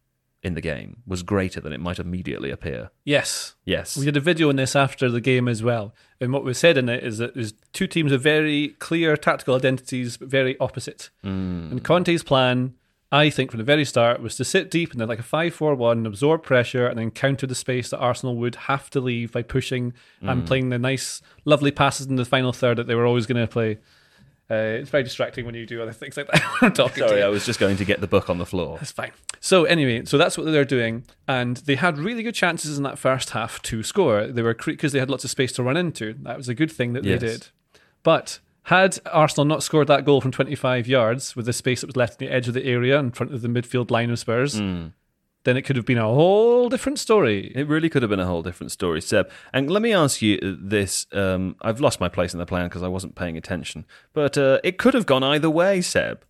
in the game was greater than it might immediately appear. Yes. Yes. We did a video on this after the game as well. And what we said in it is that there's two teams with very clear tactical identities, but very opposite. And Conte's plan, I think, from the very start, was to sit deep in like a 5-4-1, absorb pressure, and then counter the space that Arsenal would have to leave by pushing and playing the nice, lovely passes in the final third that they were always going to play. It's very distracting when you do other things like that when I'm talking to Sorry, you. I was just going to get the book on the floor. That's fine. So anyway, so that's what they're doing, and they had really good chances in that first half to score. They were because they had lots of space to run into. That was a good thing that they did. But had Arsenal not scored that goal from 25 yards with the space that was left on the edge of the area in front of the midfield line of Spurs, then it could have been a whole different story. It really could have been a whole different story, Seb. And let me ask you this. I've lost my place in the plan because I wasn't paying attention. But it could have gone either way, Seb.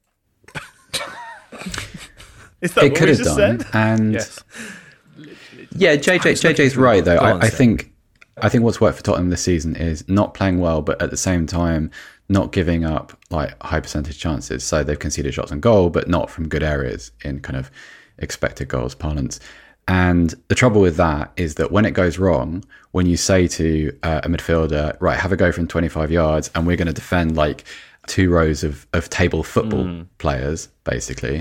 Is that It what could we have just done. said? And Yes. yeah, JJ's right though. Go on, I Seb. think what's worked for Tottenham this season is not playing well, but at the same time not giving up like high percentage chances. So they've conceded shots on goal, but not from good areas in kind of expected goals parlance. And the trouble with that is that when it goes wrong, when you say to a midfielder, right, have a go from 25 yards and we're going to defend like 2 rows of table football players, basically,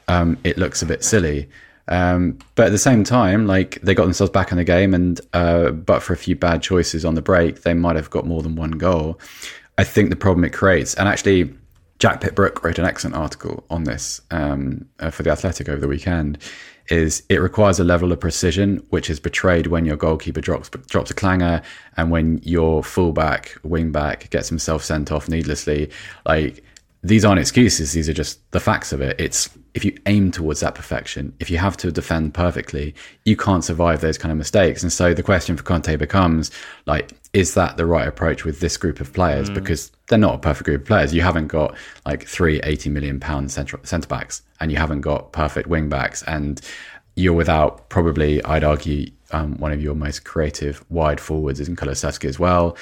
it looks a bit silly. But at the same time, like they got themselves back in the game, and but for a few bad choices on the break, they might have got more than one goal. I think the problem it creates, and actually Jack Pitt-Brooke wrote an excellent article on this for The Athletic over the weekend, is it requires a level of precision which is betrayed when your goalkeeper drops a clanger and when your fullback, wingback gets himself sent off needlessly. Like, these aren't excuses, these are just the facts of it. It's if you aim towards that perfection, if you have to defend perfectly, you can't survive those kind of mistakes. And so the question for Conte becomes, like, is that the right approach with this group of players? Because they're not a perfect group of players. You haven't got like 3 £80 million centre backs, and you haven't got perfect wing backs, and you're without probably, I'd argue, one of your most creative wide forwards is in Kulusevski as well.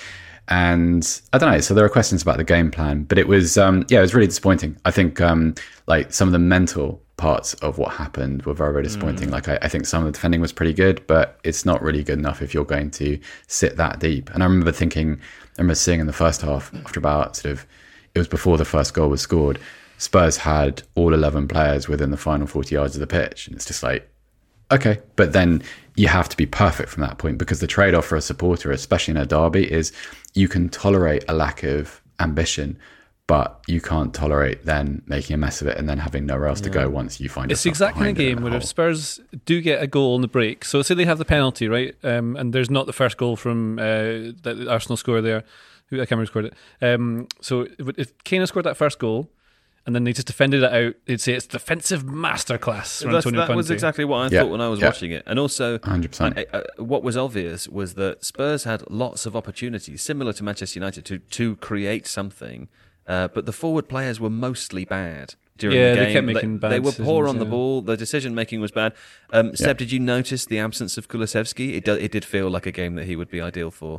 And I don't know, so there are questions about the game plan, but it was it was really disappointing. I think like some of the mental parts of what happened were very, very disappointing. Like I think some of the defending was pretty good, but it's not really good enough if you're going to sit that deep. And I remember seeing in the first half, after about it was before the first goal was scored, Spurs had all 11 players within the final 40 yards of the pitch, and it's just like, okay, but then you have to be perfect from that point, because the trade-off for a supporter, especially in a derby, is you can tolerate a lack of ambition, but you can't tolerate then making a mess of it and then having nowhere else to go once you find It's yourself exactly in a behind it in game a where if hole. Spurs do get a goal on the break, so say they have the penalty, right, and there's not the first goal from the Arsenal score there, I can't remember who scored it. So if Kane had scored that first goal, and then they just defended it out, they'd say it's defensive masterclass from Antonio Conte. That was exactly what I thought when I was watching it. And also, 100%. What was obvious was that Spurs had lots of opportunities, similar to Manchester United, to create something, but the forward players were mostly bad during the game. They kept making bad They were poor decisions, on the ball. The decision-making was bad. Seb, did you notice the absence of Kulusevski? It did feel like a game that he would be ideal for.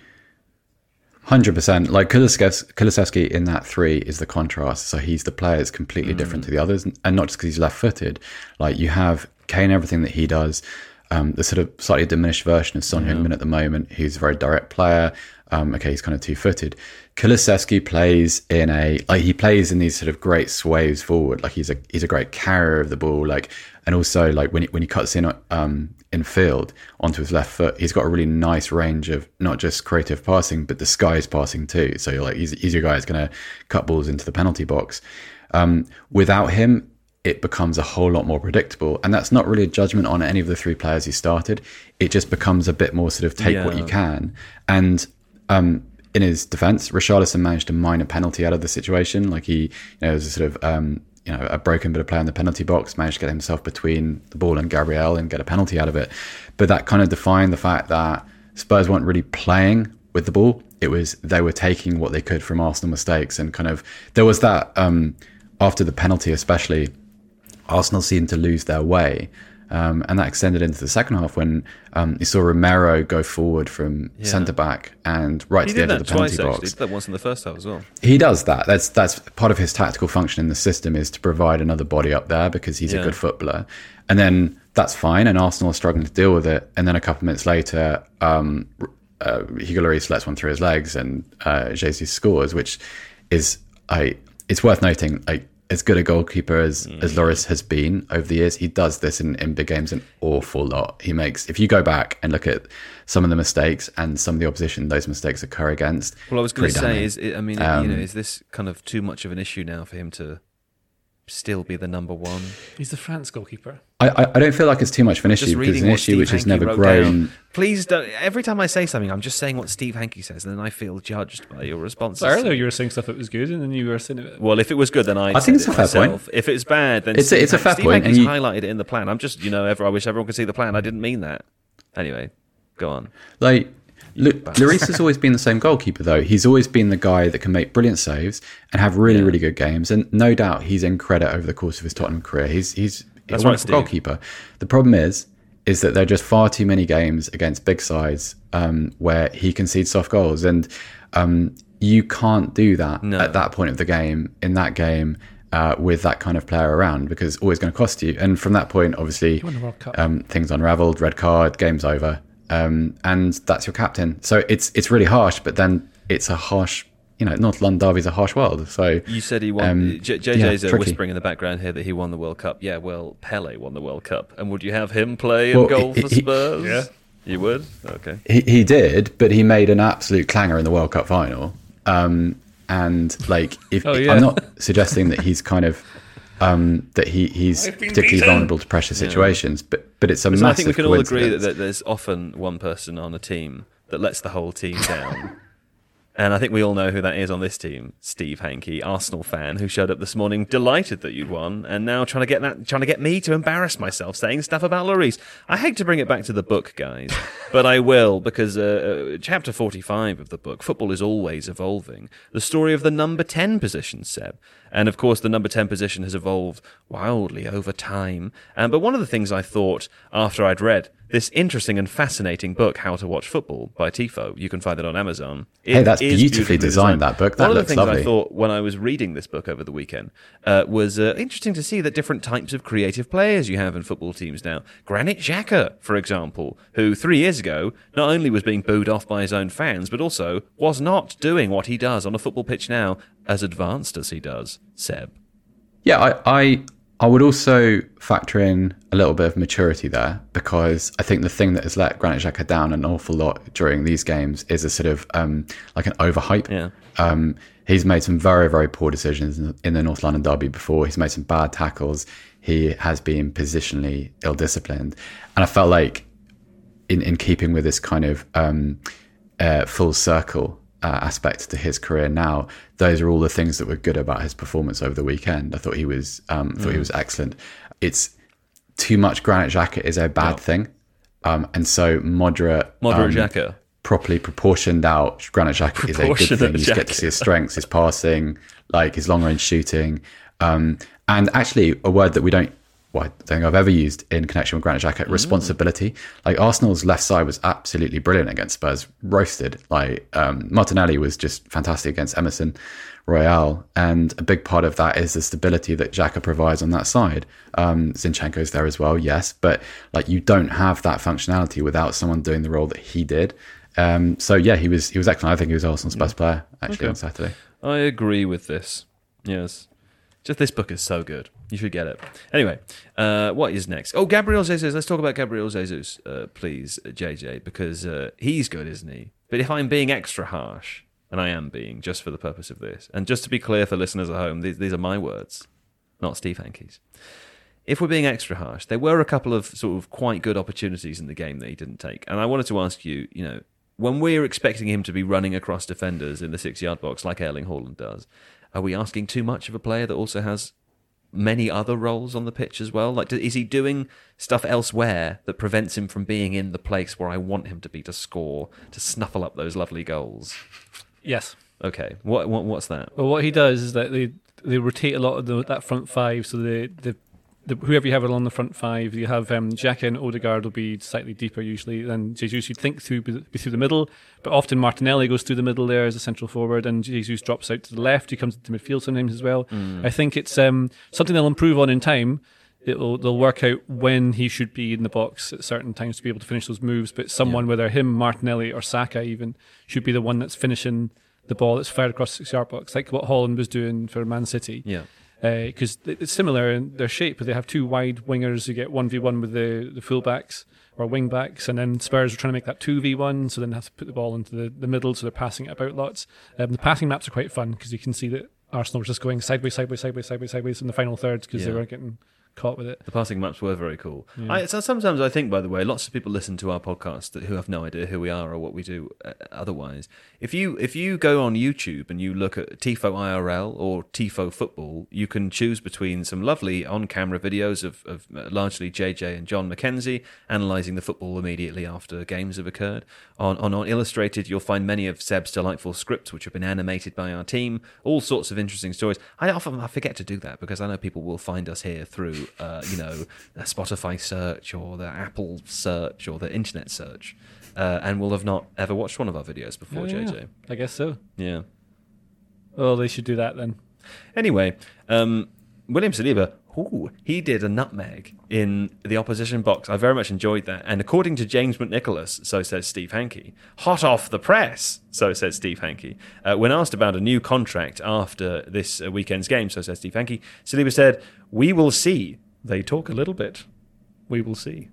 100%. Like Kulusevski in that 3 is the contrast. So he's the player that's completely different to the others, and not just because he's left-footed. Like, you have Kane, everything that he does, the sort of slightly diminished version of Son Heung-min at the moment, who's a very direct player. He's kind of 2-footed. Kulusevski plays he plays in these sort of great sways forward. Like, he's a great carrier of the ball. Like, and also like when he cuts in field onto his left foot, he's got a really nice range of not just creative passing, but disguised passing too. So you're like, he's your guy that's going to cut balls into the penalty box. Without him, it becomes a whole lot more predictable. And that's not really a judgment on any of the 3 players who started. It just becomes a bit more sort of take what you can. And in his defense, Richarlison managed to mine a penalty out of the situation. Like, he, it was a sort of, a broken bit of play in the penalty box, managed to get himself between the ball and Gabriel and get a penalty out of it. But that kind of defined the fact that Spurs weren't really playing with the ball. It was, they were taking what they could from Arsenal mistakes, and kind of, there was that, after the penalty especially, Arsenal seemed to lose their way. And that extended into the second half when you saw Romero go forward from centre back and right to the edge of the penalty box. He did that once in the first half as well. He does that. That's part of his tactical function in the system, is to provide another body up there because he's a good footballer. And then that's fine, and Arsenal are struggling to deal with it. And then a couple of minutes later, Hugo Lloris lets one through his legs, and Jesus scores, which is it's worth noting. As good a goalkeeper as Lloris has been over the years, he does this in big games an awful lot. He makes, if you go back and look at some of the mistakes and some of the opposition those mistakes occur against. Well, I was going to say, is this kind of too much of an issue now for him to still be the number one? He's the France goalkeeper. I don't feel like it's too much of an issue, because it's an issue which has never grown. Please don't. Every time I say something, I'm just saying what Steve Hankey says, and then I feel judged by your responses. So earlier you were saying stuff that was good, and then you were saying it. Well, if it was good, then I think it's a fair point. If it's bad, then it's a fair Steve point. Hankey's highlighted it in the plan. I'm just, I wish everyone could see the plan. I didn't mean that. Anyway, go on. Lloris has always been the same goalkeeper, though. He's always been the guy that can make brilliant saves and have really, really good games. And no doubt he's in credit over the course of his Tottenham career. He's a wonderful goalkeeper. The problem is that there are just far too many games against big sides where he concedes soft goals. And you can't do that at that point of the game, in that game, with that kind of player around, because it's always going to cost you. And from that point, obviously, things unravelled, red card, game's over. And that's your captain. So it's really harsh, but then it's a harsh, North London derby's a harsh world. So you said he won. JJ's whispering in the background here that he won the World Cup. Yeah, well, Pele won the World Cup, and would you have him play in goal for Spurs? Yeah, you would. Okay, he did, but he made an absolute clanger in the World Cup final. I'm not suggesting that he's kind of. That he's particularly vulnerable to pressure situations, but it's a massive I think we can all agree coincidence. that there's often one person on a team that lets the whole team down. And I think we all know who that is on this team. Steve Hankey, Arsenal fan, who showed up this morning delighted that you'd won, and now trying to get me to embarrass myself saying stuff about Lloris. I hate to bring it back to the book, guys, but I will, because chapter 45 of the book, Football is Always Evolving, the story of the number 10 position, Seb. And of course, the number 10 position has evolved wildly over time. But one of the things I thought after I'd read this interesting and fascinating book, How to Watch Football by Tifo, you can find it on Amazon. Hey, that's beautifully designed, that book. That looks lovely. One of the things I thought when I was reading this book over the weekend was interesting to see the different types of creative players you have in football teams now. Granit Xhaka, for example, who 3 years ago not only was being booed off by his own fans, but also was not doing what he does on a football pitch now as advanced as he does. Seb? Yeah, I would also factor in a little bit of maturity there, because I think the thing that has let Granit Xhaka down an awful lot during these games is a sort of like an overhype. Yeah. He's made some very, very poor decisions in the North London derby before. He's made some bad tackles. He has been positionally ill-disciplined. And I felt like in keeping with this kind of full circle aspect to his career now, those are all the things that were good about his performance over the weekend. I thought he was he was excellent. It's too much Granit Xhaka is a bad thing, and so moderate Xhaka, properly proportioned out Granit Xhaka is a good thing. You get to see his strengths, his passing, like his long range shooting, and actually a word that I don't think I've ever used in connection with Granit Xhaka, responsibility. Like, Arsenal's left side was absolutely brilliant against Spurs, roasted. Like, Martinelli was just fantastic against Emerson Royale, and a big part of that is the stability that Xhaka provides on that side. Zinchenko's there as well, yes, but like, you don't have that functionality without someone doing the role that he did. So yeah, he was excellent. I think he was Arsenal's best player on Saturday. I agree with this. Yes. Just this book is so good. You should get it. Anyway, what is next? Oh, Gabriel Jesus. Let's talk about Gabriel Jesus, please, JJ, because he's good, isn't he? But if I'm being extra harsh, and I am being, just for the purpose of this, and just to be clear for listeners at home, these are my words, not Steve Hankey's. If we're being extra harsh, there were a couple of sort of quite good opportunities in the game that he didn't take. And I wanted to ask you, when we're expecting him to be running across defenders in the 6-yard box like Erling Haaland does, are we asking too much of a player that also has many other roles on the pitch as well? Like, is he doing stuff elsewhere that prevents him from being in the place where I want him to be to score, to snuffle up those lovely goals? Yes. Okay. What's that? Well, what he does is that they rotate a lot of that front five, so they whoever you have along the front five, you have Xhaka and Odegaard will be slightly deeper usually than Jesus. You'd think be through the middle, but often Martinelli goes through the middle there as a central forward, and Jesus drops out to the left. He comes into midfield sometimes as well. I think it's something they'll improve on in time. They'll work out when he should be in the box at certain times to be able to finish those moves. But someone, whether him, Martinelli, or Saka even, should be the one that's finishing the ball that's fired across the 6-yard box, like what Holland was doing for Man City. Yeah. Because it's similar in their shape, but they have two wide wingers who get 1v1 with the fullbacks or wing backs, and then Spurs are trying to make that 2v1, so then they have to put the ball into the middle, so they're passing it about lots. The passing maps are quite fun because you can see that Arsenal was just going sideways in the final third because they were getting caught with it. The passing maps were very cool. Sometimes I think, by the way, lots of people listen to our podcast who have no idea who we are or what we do otherwise. If you go on YouTube and you look at Tifo IRL or Tifo Football, you can choose between some lovely on-camera videos of largely JJ and John McKenzie analysing the football immediately after games have occurred. On Illustrated, you'll find many of Seb's delightful scripts which have been animated by our team, all sorts of interesting stories. I forget to do that because I know people will find us here through a Spotify search or the Apple search or the internet search, and will have not ever watched one of our videos before. JJ, I guess so. Yeah. Oh, they should do that then. Anyway, William Saliba, he did a nutmeg in the opposition box. I very much enjoyed that. And according to James McNicholas, so says Steve Hankey, hot off the press, so says Steve Hankey. When asked about a new contract after this weekend's game, so says Steve Hankey, Saliba said, "We will see. They talk a little bit. We will see."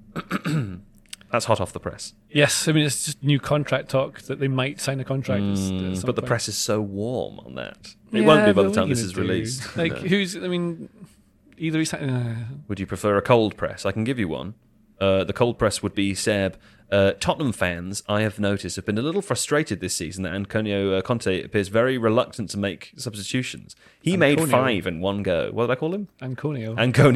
That's hot off the press. Yes, I mean, it's just new contract talk that they might sign a contract. But the press is so warm on that. It won't be by the time this is released. Like, No. Either he's... Would you prefer a cold press? I can give you one. The cold press would be, Seb, Tottenham fans, I have noticed, have been a little frustrated this season that Antonio Conte appears very reluctant to make substitutions. He made 5 in one go. What did I call him? Antonio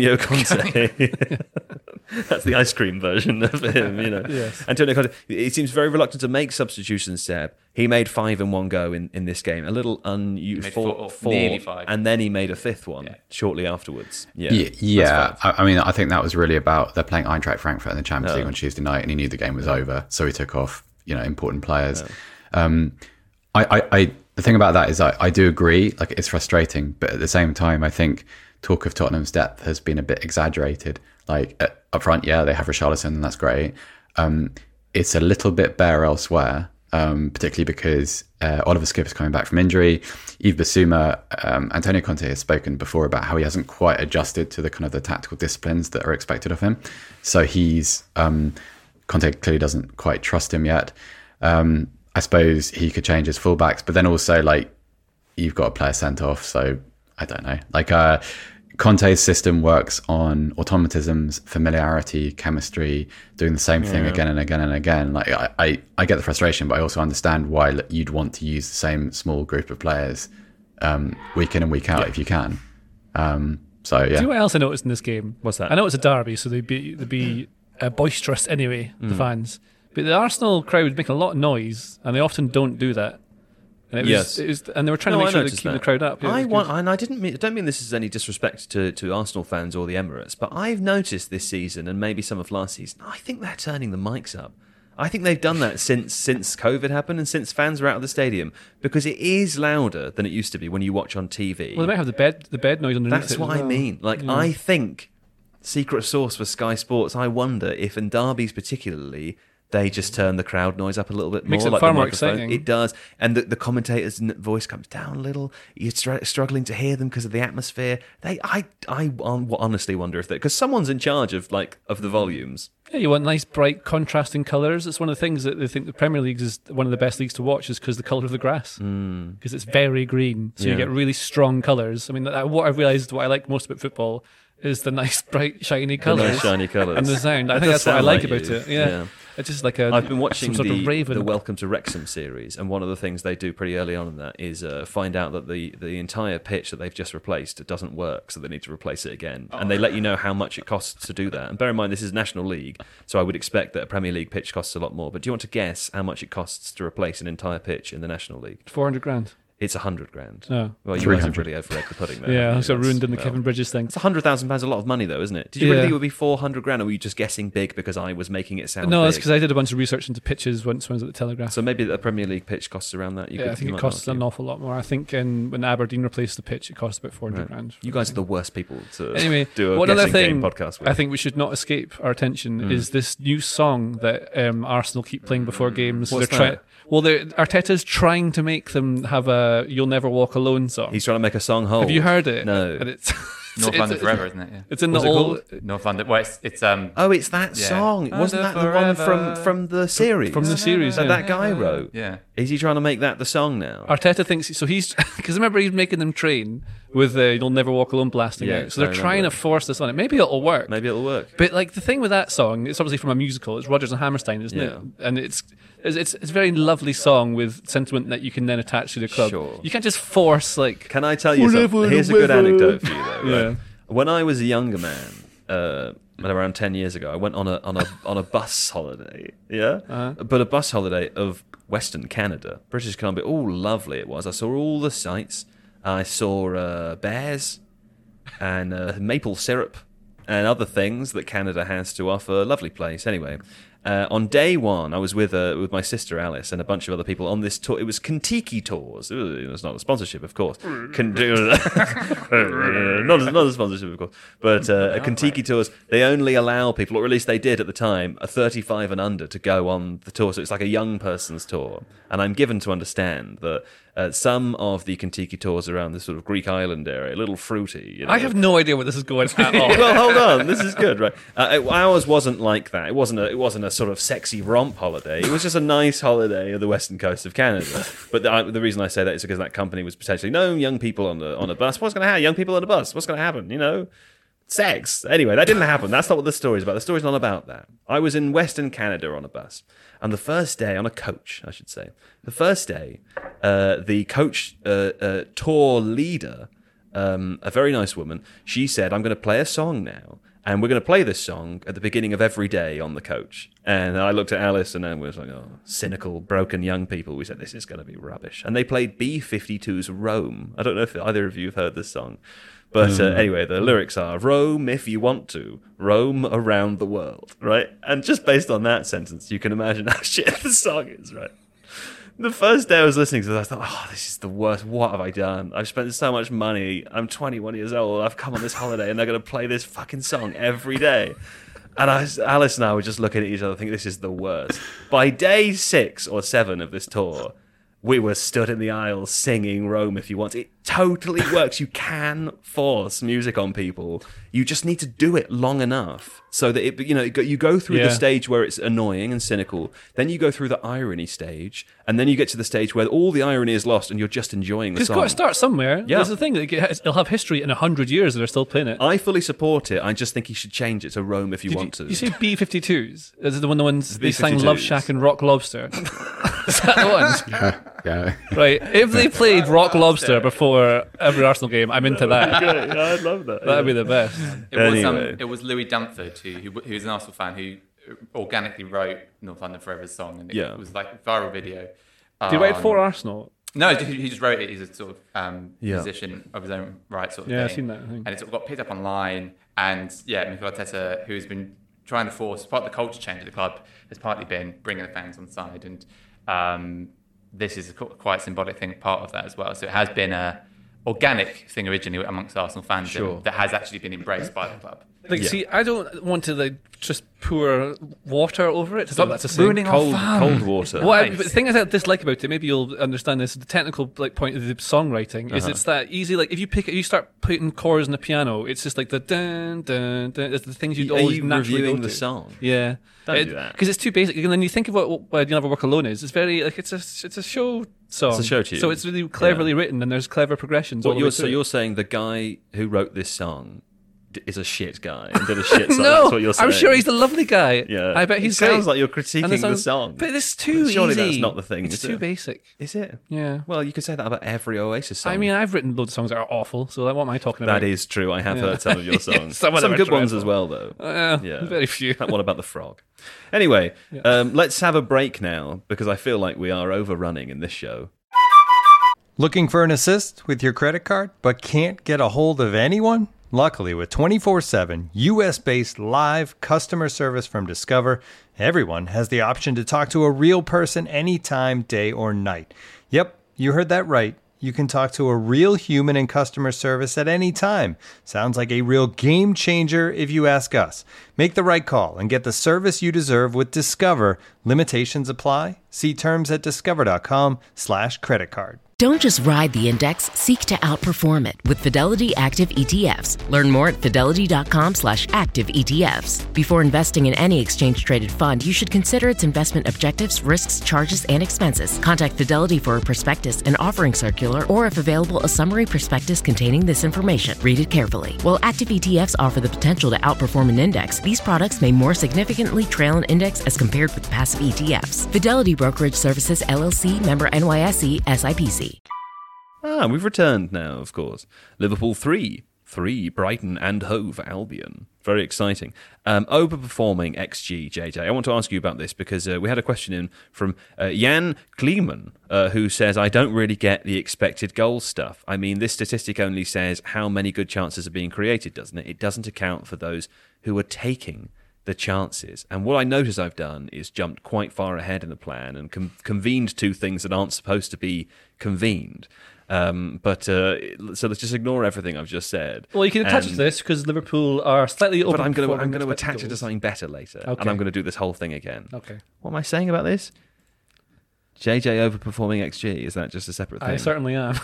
Conte. That's the ice cream version of him, Yes. Antonio Conte. He seems very reluctant to make substitutions, Seb. He made 5 in one go in this game. A little unusual. Nearly 5. And then he made a 5th one shortly afterwards. Yeah. I mean, I think that was really about they're playing Eintracht Frankfurt in the Champions League on Tuesday night, and he knew the game was over, so he took off, important players. The thing about that is I do agree, like, it's frustrating, but at the same time, I think talk of Tottenham's depth has been a bit exaggerated. Like, up front, they have Richarlison, and that's great. It's a little bit bare elsewhere, particularly because Oliver Skip is coming back from injury. Yves Bissouma, Antonio Conte has spoken before about how he hasn't quite adjusted to the kind of the tactical disciplines that are expected of him. So he's Conte clearly doesn't quite trust him yet. I suppose he could change his fullbacks, but then also, like, you've got a player sent off, so I don't know. Like, Conte's system works on automatisms, familiarity, chemistry, doing the same thing again and again and again. Like, I get the frustration, but I also understand why you'd want to use the same small group of players week in and week out if you can. So, yeah. Do you know what else I noticed in this game? What's that? I know it's a derby, so they'd be boisterous anyway, the fans. But the Arsenal crowd was making a lot of noise, and they often don't do that. And and they were trying to make sure they keep the crowd up. I don't mean this is any disrespect to Arsenal fans or the Emirates, but I've noticed this season, and maybe some of last season, I think they're turning the mics up. I think they've done that since COVID happened and since fans were out of the stadium, because it is louder than it used to be when you watch on TV. Well, they might have the bed noise underneath. That's what I mean. Like, I think, secret source for Sky Sports, I wonder if in derbies particularly, they just turn the crowd noise up a little bit more. Makes it like far more exciting. It does. And the commentator's voice comes down a little. You're struggling to hear them because of the atmosphere. I honestly wonder if because someone's in charge of the volumes. Yeah, you want nice, bright, contrasting colours. It's one of the things that they think the Premier League is one of the best leagues to watch is because the colour of the grass. Because it's very green. So you get really strong colours. I mean, what I've realised, what I like most about football is the nice, bright, shiny colours. And the sound. I think that's what I like about it. Yeah. It's just like I've been watching the Welcome to Wrexham series, and one of the things they do pretty early on in that is find out that the entire pitch that they've just replaced doesn't work, so they need to replace it again. And they let you know how much it costs to do that. And bear in mind, this is National League, so I would expect that a Premier League pitch costs a lot more. But do you want to guess how much it costs to replace an entire pitch in the National League? 400 grand. It's 100 grand. Oh. Well, you guys have really overread the pudding there. Yeah, haven't you? I ruined in the Well, Kevin Bridges thing. It's £100,000 a lot of money, though, isn't it? Did you really Yeah. think it would be 400 grand, or were you just guessing big because I was making it sound No, big? it's because I did a bunch of research into pitches once when I was at the Telegraph. So maybe the Premier League pitch costs around that. I think it costs an awful lot more. I think when Aberdeen replaced the pitch, it cost about 400 grand. You guys are the worst people to Anyway, do a one other guessing thing game podcast with. I think we should not escape our attention is this new song that Arsenal keep playing before games. What's They're that? Arteta's trying to make them have a "You'll Never Walk Alone" song. He's trying to make a song whole. Have you heard it? No. And it's North London Forever, isn't it? Yeah. It's in What's the it old North London. Well, it's Oh, it's that Yeah. song. Wasn't that the one from the series? from the series. that yeah. that guy wrote. yeah. Is he trying to make that the song now? Arteta thinks so. He's because remember he's making them train with "You'll Never Walk Alone" blasting Yeah, out. So they're I trying to remember force this on it. Maybe it'll work. Maybe it'll work. But like the thing with that song, it's obviously from a musical. It's Rodgers and Hammerstein, isn't Yeah. it? And it's a very lovely song with sentiment that you can then attach to the club. Sure. You can't just force like. Can I tell you Whatever something? the Here's a good weather. anecdote for you, though. Right? Yeah. When I was a younger man, around 10 years ago, I went on a bus holiday. Yeah, but a bus holiday of Western Canada, British Columbia. Oh, lovely it was! I saw all the sights. I saw bears and maple syrup and other things that Canada has to offer. Lovely place. Anyway, on day one, I was with my sister Alice and a bunch of other people on this tour. It was Kentucky Tours. It was not a sponsorship, of course. Not a sponsorship, of course. But Kentucky Tours, they only allow people, or at least they did at the time, a 35 and under to go on the tour. So it's like a young person's tour. And I'm given to understand that some of the Kentucky Tours around this sort of Greek island area, a little fruity. You know? I have no idea where this is going at all. Well, hold on. This is good, right? Ours wasn't like that. It wasn't a sort of sexy romp holiday. It was just a nice holiday of the western coast of Canada. But the reason I say that is because that company was potentially no young people on a bus. What's going to happen? Young people on a bus. What's going to happen? You know, sex. Anyway, that didn't happen. That's not what the story's about. The story's not about that. I was in Western Canada on a bus. And the first day, on a coach, I should say, the first day, the coach tour leader, a very nice woman, she said, I'm going to play a song now. And we're going to play this song at the beginning of every day on the coach. And I looked at Alice and I was like, oh, cynical, broken young people. We said, this is going to be rubbish. And they played B-52's Rome. I don't know if either of you have heard this song. But anyway, the lyrics are, roam if you want to, roam around the world, right? And just based on that sentence, you can imagine how shit the song is, right? The first day I was listening to this, I thought, oh, this is the worst. What have I done? I've spent so much money. I'm 21 years old. I've come on this holiday and they're going to play this fucking song every day. And Alice and I were just looking at each other thinking, this is the worst. By day 6 or 7 of this tour, we were stood in the aisle singing Rome if you want. It totally works. You can force music on people. You just need to do it long enough so that you go through the stage where it's annoying and cynical. Then you go through the irony stage, and then you get to the stage where all the irony is lost and you're just enjoying the It's song. got to start somewhere. Yeah. That's the thing. It'll have history in 100 years that they're still playing it. I fully support it. I just think he should change it to Rome if you want to. You say B-52s? Is it the ones they sang B-52s. Love Shack and Rock Lobster? Is that the ones? Yeah. Right. If they played Rock Lobster before every Arsenal game, I'm into that. Great. Yeah, I'd love that. That'd be the best. Anyway. It was Louis Dumford who's an Arsenal fan who organically wrote North London Forever's song, and it was like a viral video. Did he write for Arsenal? No, he just wrote it. He's a sort of musician of his own right, sort of thing. Yeah, I've seen that, I think. And it sort of got picked up online. And Mikel Arteta, who's been trying to force part of the culture change at the club, has partly been bringing the fans on side, and this is a quite symbolic thing, part of that as well. So it has been a organic thing originally amongst Arsenal fans that has actually been embraced by the club. See, I don't want to just pour water over it. Stop that's ruining our fun. Cold water. But the thing I dislike about it, maybe you'll understand this, the technical point of the songwriting is it's that easy. Like if you start putting chords on the piano, it's just like the dun dun dun. It's the things you'd always naturally reviewing go the to. song? Yeah, Don't do that. because it's too basic. And then you think about what You'll Never Walk Alone is. It's very like it's a show song. It's a show tune. So it's really cleverly written, and there's clever progressions. all the way through. You're saying the guy who wrote this song is a shit guy and did a shit song. No, That's what you're saying. I'm sure he's a lovely guy. Yeah, I bet he's It sounds great. like you're critiquing the song. But it's too Surely easy. that's not the thing. It's is too it? basic. Is it? Yeah. Well, you could say that about every Oasis song. I mean, I've written loads of songs that are awful, so what am I talking about? that is true. I have heard some of your songs. Some of them are good ones dreadful. as well, though. Yeah, very few. That one about the frog. Anyway, let's have a break now because I feel like we are overrunning in this show. Looking for an assist with your credit card, but can't get a hold of anyone? Luckily, with 24/7 US-based live customer service from Discover, everyone has the option to talk to a real person anytime, day or night. Yep, you heard that right. You can talk to a real human in customer service at any time. Sounds like a real game changer if you ask us. Make the right call and get the service you deserve with Discover. Limitations apply. See terms at discover.com/creditcard. Don't just ride the index, seek to outperform it with Fidelity Active ETFs. Learn more at fidelity.com/active ETFs. Before investing in any exchange-traded fund, you should consider its investment objectives, risks, charges, and expenses. Contact Fidelity for a prospectus, an offering circular, or if available, a summary prospectus containing this information. Read it carefully. While active ETFs offer the potential to outperform an index, these products may more significantly trail an index as compared with passive ETFs. Fidelity Brokerage Services, LLC, member NYSE, SIPC. We've returned now, of course. Liverpool 3 Brighton and Hove Albion. Very exciting. Overperforming XG, JJ. I want to ask you about this because we had a question in from Jan Kleeman, who says, I don't really get the expected goal stuff. I mean, this statistic only says how many good chances are being created, doesn't it? It doesn't account for those who are taking the chances. And what I notice I've done is jumped quite far ahead in the plan and convened two things that aren't supposed to be convened. So let's just ignore everything I've just said. Well, you can attach it to this because Liverpool are slightly over. But I'm going to attach it to something better later, and I'm going to do this whole thing again. Okay. What am I saying about this? JJ overperforming XG, is that just a separate thing? I certainly am.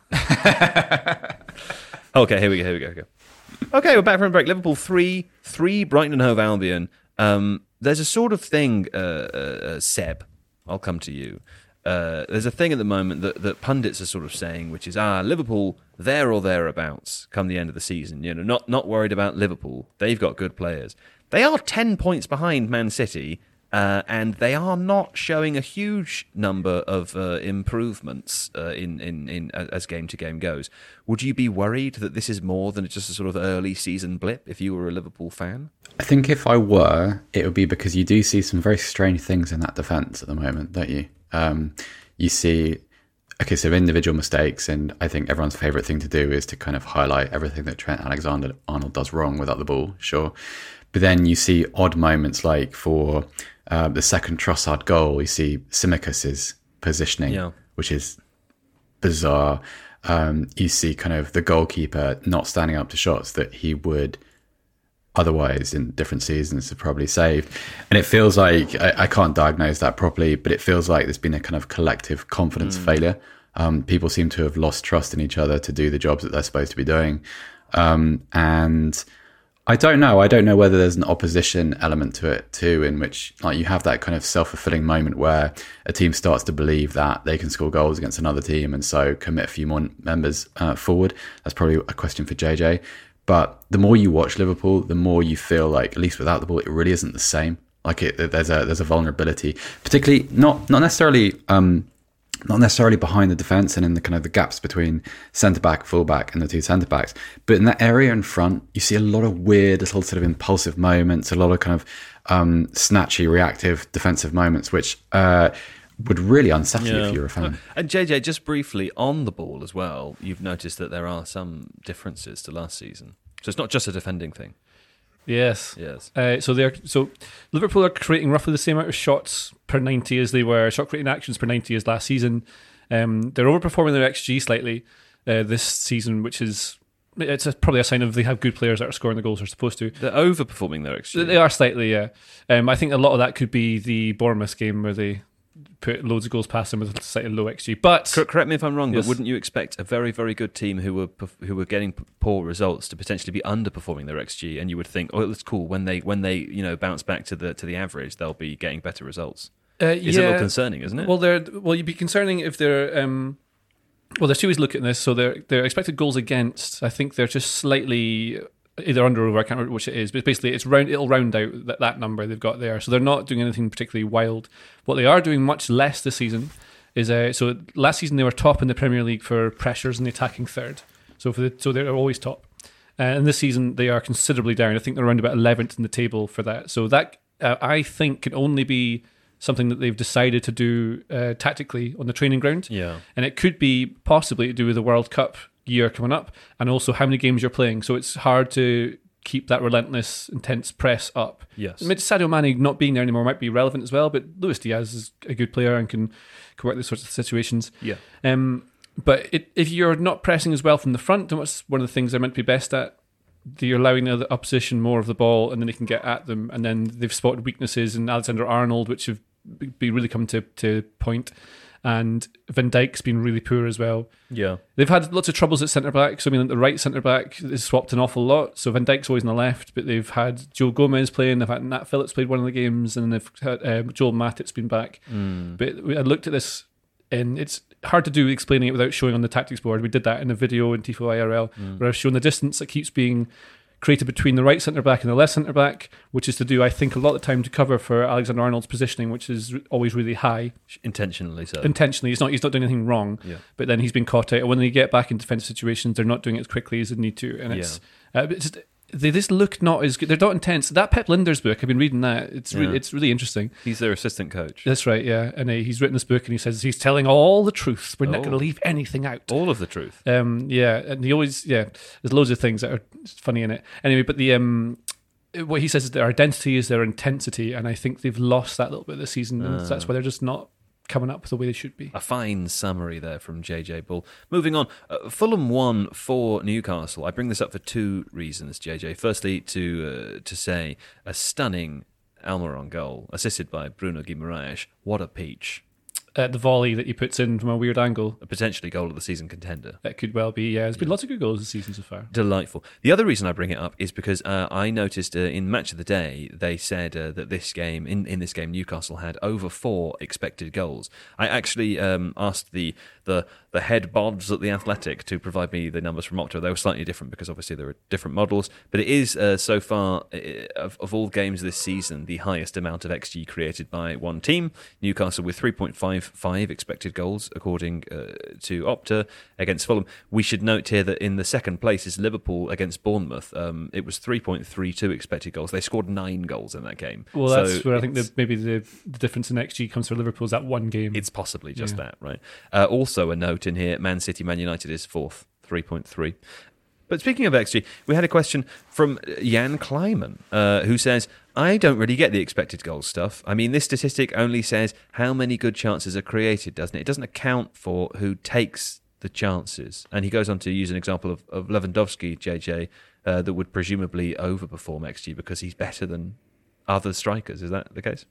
Okay, here we go. Okay, we're back from a break. Liverpool 3, Brighton and Hove Albion. There's a sort of thing, Seb, I'll come to you. There's a thing at the moment that pundits are sort of saying, which is, Liverpool there or thereabouts come the end of the season. You know, not worried about Liverpool. They've got good players. They are 10 points behind Man City, and they are not showing a huge number of improvements in as game to game goes. Would you be worried that this is more than just a sort of early season blip if you were a Liverpool fan? I think if I were, it would be because you do see some very strange things in that defence at the moment, don't you? You see, so individual mistakes, and I think everyone's favourite thing to do is to kind of highlight everything that Trent Alexander-Arnold does wrong without the ball, sure. But then you see odd moments like for the second Trossard goal, you see Tsimikas' positioning, which is bizarre. You see kind of the goalkeeper not standing up to shots that he would otherwise in different seasons have probably saved. And it feels like, I can't diagnose that properly, but it feels like there's been a kind of collective confidence failure. People seem to have lost trust in each other to do the jobs that they're supposed to be doing. And I don't know whether there's an opposition element to it too, in which like you have that kind of self-fulfilling moment where a team starts to believe that they can score goals against another team and so commit a few more members forward. That's probably a question for JJ. But the more you watch Liverpool, the more you feel like, at least without the ball, it really isn't the same. Like there's a vulnerability, particularly not necessarily behind the defence and in the kind of the gaps between centre back, full back, and the two centre backs, but in that area in front, you see a lot of weird, little sort of impulsive moments, a lot of kind of snatchy, reactive, defensive moments, which would really unsettle you if you're a fan. And JJ, just briefly on the ball as well, you've noticed that there are some differences to last season. So it's not just a defending thing. Yes. So Liverpool are creating roughly the same amount of shots per 90 as they were, shot creating actions per 90 as last season. They're overperforming their XG slightly this season, which is probably a sign of they have good players that are scoring the goals they're supposed to. They're overperforming their XG. They are slightly, yeah. I think a lot of that could be the Bournemouth game where they put loads of goals past them with a slightly low XG. But correct me if I'm wrong, yes. But wouldn't you expect a very, very good team who were getting poor results to potentially be underperforming their XG? And you would think, it's cool when they bounce back to the average, they'll be getting better results. It's a little concerning, isn't it? Well, you'd be concerning if they're. There's two ways to look at this. So their expected goals against, I think they're just slightly either under or over. I can't remember which it is, but basically it'll round out that number they've got there. So they're not doing anything particularly wild. What they are doing much less this season is so last season they were top in the Premier League for pressures in the attacking third. So they're always top. And this season they are considerably down. I think they're around about 11th in the table for that. So that I think can only be something that they've decided to do tactically on the training ground. Yeah. And it could be possibly to do with the World Cup year coming up, and also how many games you're playing. So it's hard to keep that relentless, intense press up. Yes. I mean, Sadio Mane not being there anymore might be relevant as well, but Luis Diaz is a good player and can work these sorts of situations. Yeah. But if you're not pressing as well from the front, then what's one of the things they're meant to be best at? You're allowing the opposition more of the ball, and then they can get at them. And then they've spotted weaknesses in Alexander-Arnold, which have been really come to point. And Van Dijk's been really poor as well. Yeah. They've had lots of troubles at centre-back. So, I mean, the right centre-back is swapped an awful lot. So Van Dijk's always on the left, but they've had Joe Gomez playing. They've had Nat Phillips played one of the games, and they've had Joel Matip's been back. But I looked at this, and it's hard to do explaining it without showing on the tactics board. We did that in a video in Tifo IRL, where I've shown the distance that keeps being created between the right centre-back and the left centre-back, which is to do, I think, a lot of the time to cover for Alexander-Arnold's positioning, which is always really high. Intentionally so. Intentionally. He's not doing anything wrong, but then he's been caught out. And when they get back in defensive situations, they're not doing it as quickly as they need to. And they just look not as good. They're not intense. That Pep Linders book, I've been reading that. It's really interesting. He's their assistant coach. That's right, yeah. And he's written this book, and he says he's telling all the truth. We're not going to leave anything out. All of the truth. Yeah, and he always, there's loads of things that are funny in it. Anyway, but what he says is their identity is their intensity, and I think they've lost that a little bit this season, and that's why they're just not coming up the way they should be. A fine summary there from JJ Bull. Moving on, Fulham won for Newcastle. I bring this up for two reasons, JJ. Firstly, to say a stunning Almiron goal, assisted by Bruno Guimaraes. What a peach. The volley that he puts in from a weird angle. A potentially goal of the season contender. That could well be, yeah. There's been lots of good goals this season so far. Delightful. The other reason I bring it up is because I noticed in Match of the Day, they said that this game, in this game, Newcastle had over 4 expected goals. I actually asked the head bods at The Athletic to provide me the numbers from Opta. They were slightly different because obviously there were different models, but it is so far, of all games this season, the highest amount of XG created by one team. Newcastle with 3.55 expected goals, according to Opta, against Fulham. We should note here that in the second place is Liverpool against Bournemouth. It was 3.32 expected goals. They scored 9 goals in that game. Well, that's where I think maybe the difference in XG comes for Liverpool's that one game. It's possibly just that, right? Also a note in here, Man City, Man United is 4th, 3.3. But speaking of XG, we had a question from Jan Kleiman, who says, I don't really get the expected goals stuff. I mean, this statistic only says how many good chances are created, doesn't it? It doesn't account for who takes the chances. And he goes on to use an example of Lewandowski, JJ, that would presumably overperform XG because he's better than other strikers. Is that the case?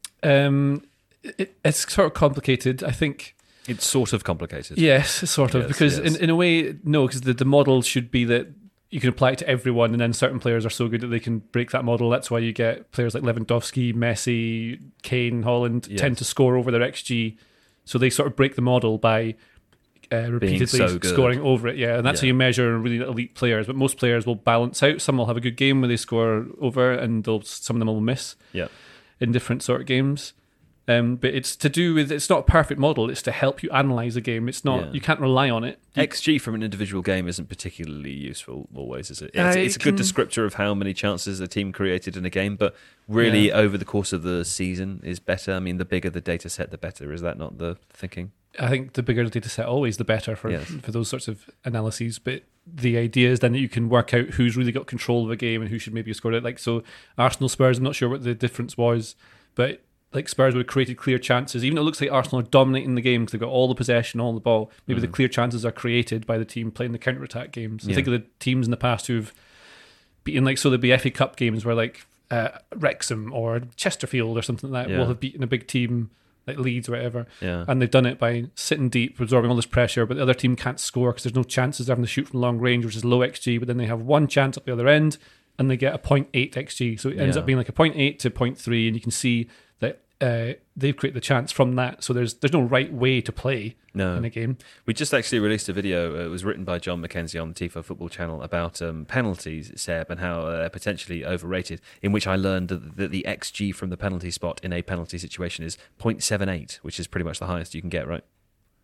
It's sort of complicated, I think. It's sort of complicated. Yes, sort of. Yes, because yes. In a way, no, because the model should be that you can apply it to everyone, and then certain players are so good that they can break that model. That's why you get players like Lewandowski, Messi, Kane, Holland tend to score over their XG. So they sort of break the model by repeatedly scoring over it. Yeah, and that's how you measure really elite players. But most players will balance out. Some will have a good game where they score over, and some of them will miss in different sort of games. But it's to do with, it's not a perfect model, it's to help you analyse a game. It's not, you can't rely on it. XG from an individual game isn't particularly useful always, is it? It's a good descriptor of how many chances a team created in a game, but really over the course of the season is better. I mean, the bigger the data set, the better. Is that not the thinking? I think the bigger the data set, always the better for those sorts of analyses. But the idea is then that you can work out who's really got control of a game and who should maybe have scored it. Like, so Arsenal Spurs, I'm not sure what the difference was, but like Spurs would have created clear chances, even though it looks like Arsenal are dominating the game because they've got all the possession, all the ball. Maybe the clear chances are created by the team playing the counter-attack games. Think of the teams in the past who've beaten, like, so there'd be FA Cup games where like Wrexham or Chesterfield or something like that will have beaten a big team like Leeds or whatever, and they've done it by sitting deep, absorbing all this pressure, but the other team can't score because there's no chances. They're having to shoot from long range, which is low XG, but then they have one chance up the other end and they get a 0.8 XG, so it ends up being like a 0.8 to 0.3, and you can see that they've created the chance from that. So there's no right way to play in a game. We just actually released a video. It was written by John McKenzie on the Tifo Football Channel about penalties, Seb, and how they're potentially overrated, in which I learned that the XG from the penalty spot in a penalty situation is 0.78, which is pretty much the highest you can get, right?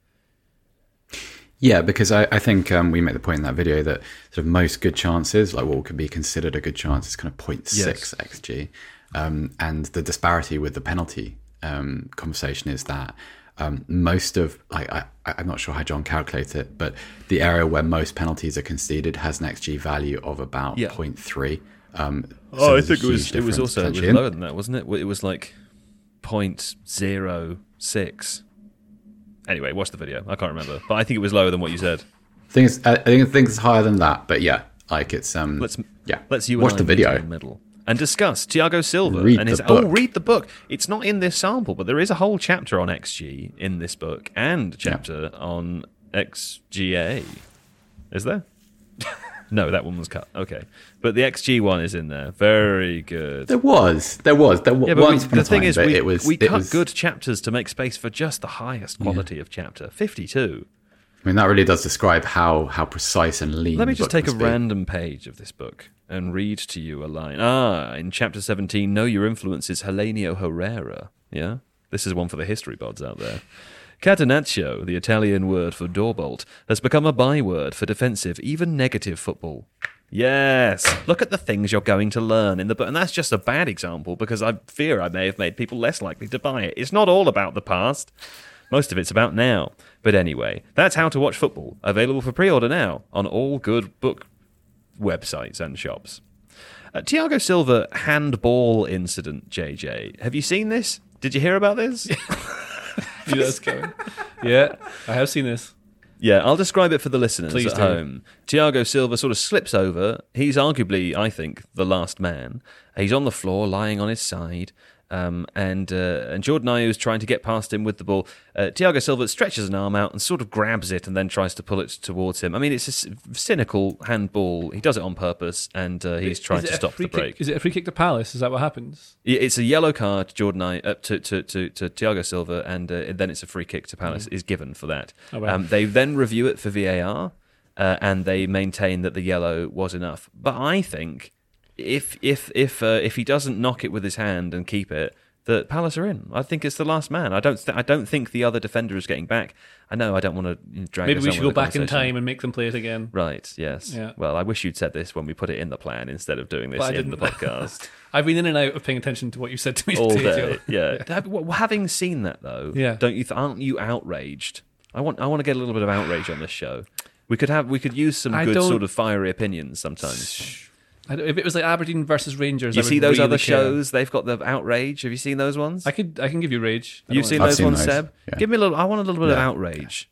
Yeah, because I think we make the point in that video that sort of most good chances, like what could be considered a good chance, is kind of 0.6 XG. And the disparity with the penalty conversation is that most of, I'm not sure how John calculated it, but the area where most penalties are conceded has an XG value of about 0.3. I think it was lower than that, wasn't it? It was like 0.06. Anyway, watch the video. I can't remember, but I think it was lower than what you said. I think it's higher than that, but yeah, like it's let's watch the video in the middle and discuss Thiago Silva read and his read the book. It's not in this sample, but there is a whole chapter on XG in this book and a chapter on XGA. Is there? No, that one was cut. Okay, but the XG one is in there. Very good. There was. Once upon a time, the thing is, we cut was good chapters to make space for just the highest quality of chapter 52. I mean, that really does describe how precise and lean. Let me the just book take a must be. random page of this book and read to you a line. In chapter 17, know your influence is Helenio Herrera. Yeah? This is one for the history bods out there. Catenaccio, the Italian word for doorbolt, has become a byword for defensive, even negative football. Yes, look at the things you're going to learn in the book. And that's just a bad example because I fear I may have made people less likely to buy it. It's not all about the past. Most of it's about now. But anyway, that's How to Watch Football, available for pre-order now on all good book websites and shops. Thiago Silva handball incident, JJ. Have you seen this? Did you hear about this? Yeah, I have seen this. Yeah, I'll describe it for the listeners Please at do. home. Thiago Silva sort of slips over. He's arguably, I think, the last man. He's on the floor, lying on his side. And Jordan Ayew's trying to get past him with the ball. Thiago Silva stretches an arm out and sort of grabs it and then tries to pull it towards him. I mean, it's a cynical handball. He does it on purpose, and he's trying to stop the break. Is it a free kick to Palace? Is that what happens? It's a yellow card to Jordan Ayew, to Thiago Silva, and then it's a free kick to Palace is given for that. Oh, wow. They then review it for VAR, and they maintain that the yellow was enough. But I think if he doesn't knock it with his hand and keep it, that Palace are in. I think it's the last man. I don't think the other defender is getting back. I know I don't want to drag. Maybe we should go back in time and make them play it again. Right? Yes. Yeah. Well, I wish you'd said this when we put it in the plan instead of doing this in the podcast. I've been in and out of paying attention to what you said to me all today. day. Yeah. Having seen that though, don't you? Aren't you outraged? I want to get a little bit of outrage on this show. We could use some good sort of fiery opinions sometimes. If it was like Aberdeen versus Rangers, you see those really other care. shows? They've got the outrage. Have you seen those ones? I can give you rage. You've seen those ones, those. Seb? Yeah. Give me a little. I want a little bit of outrage.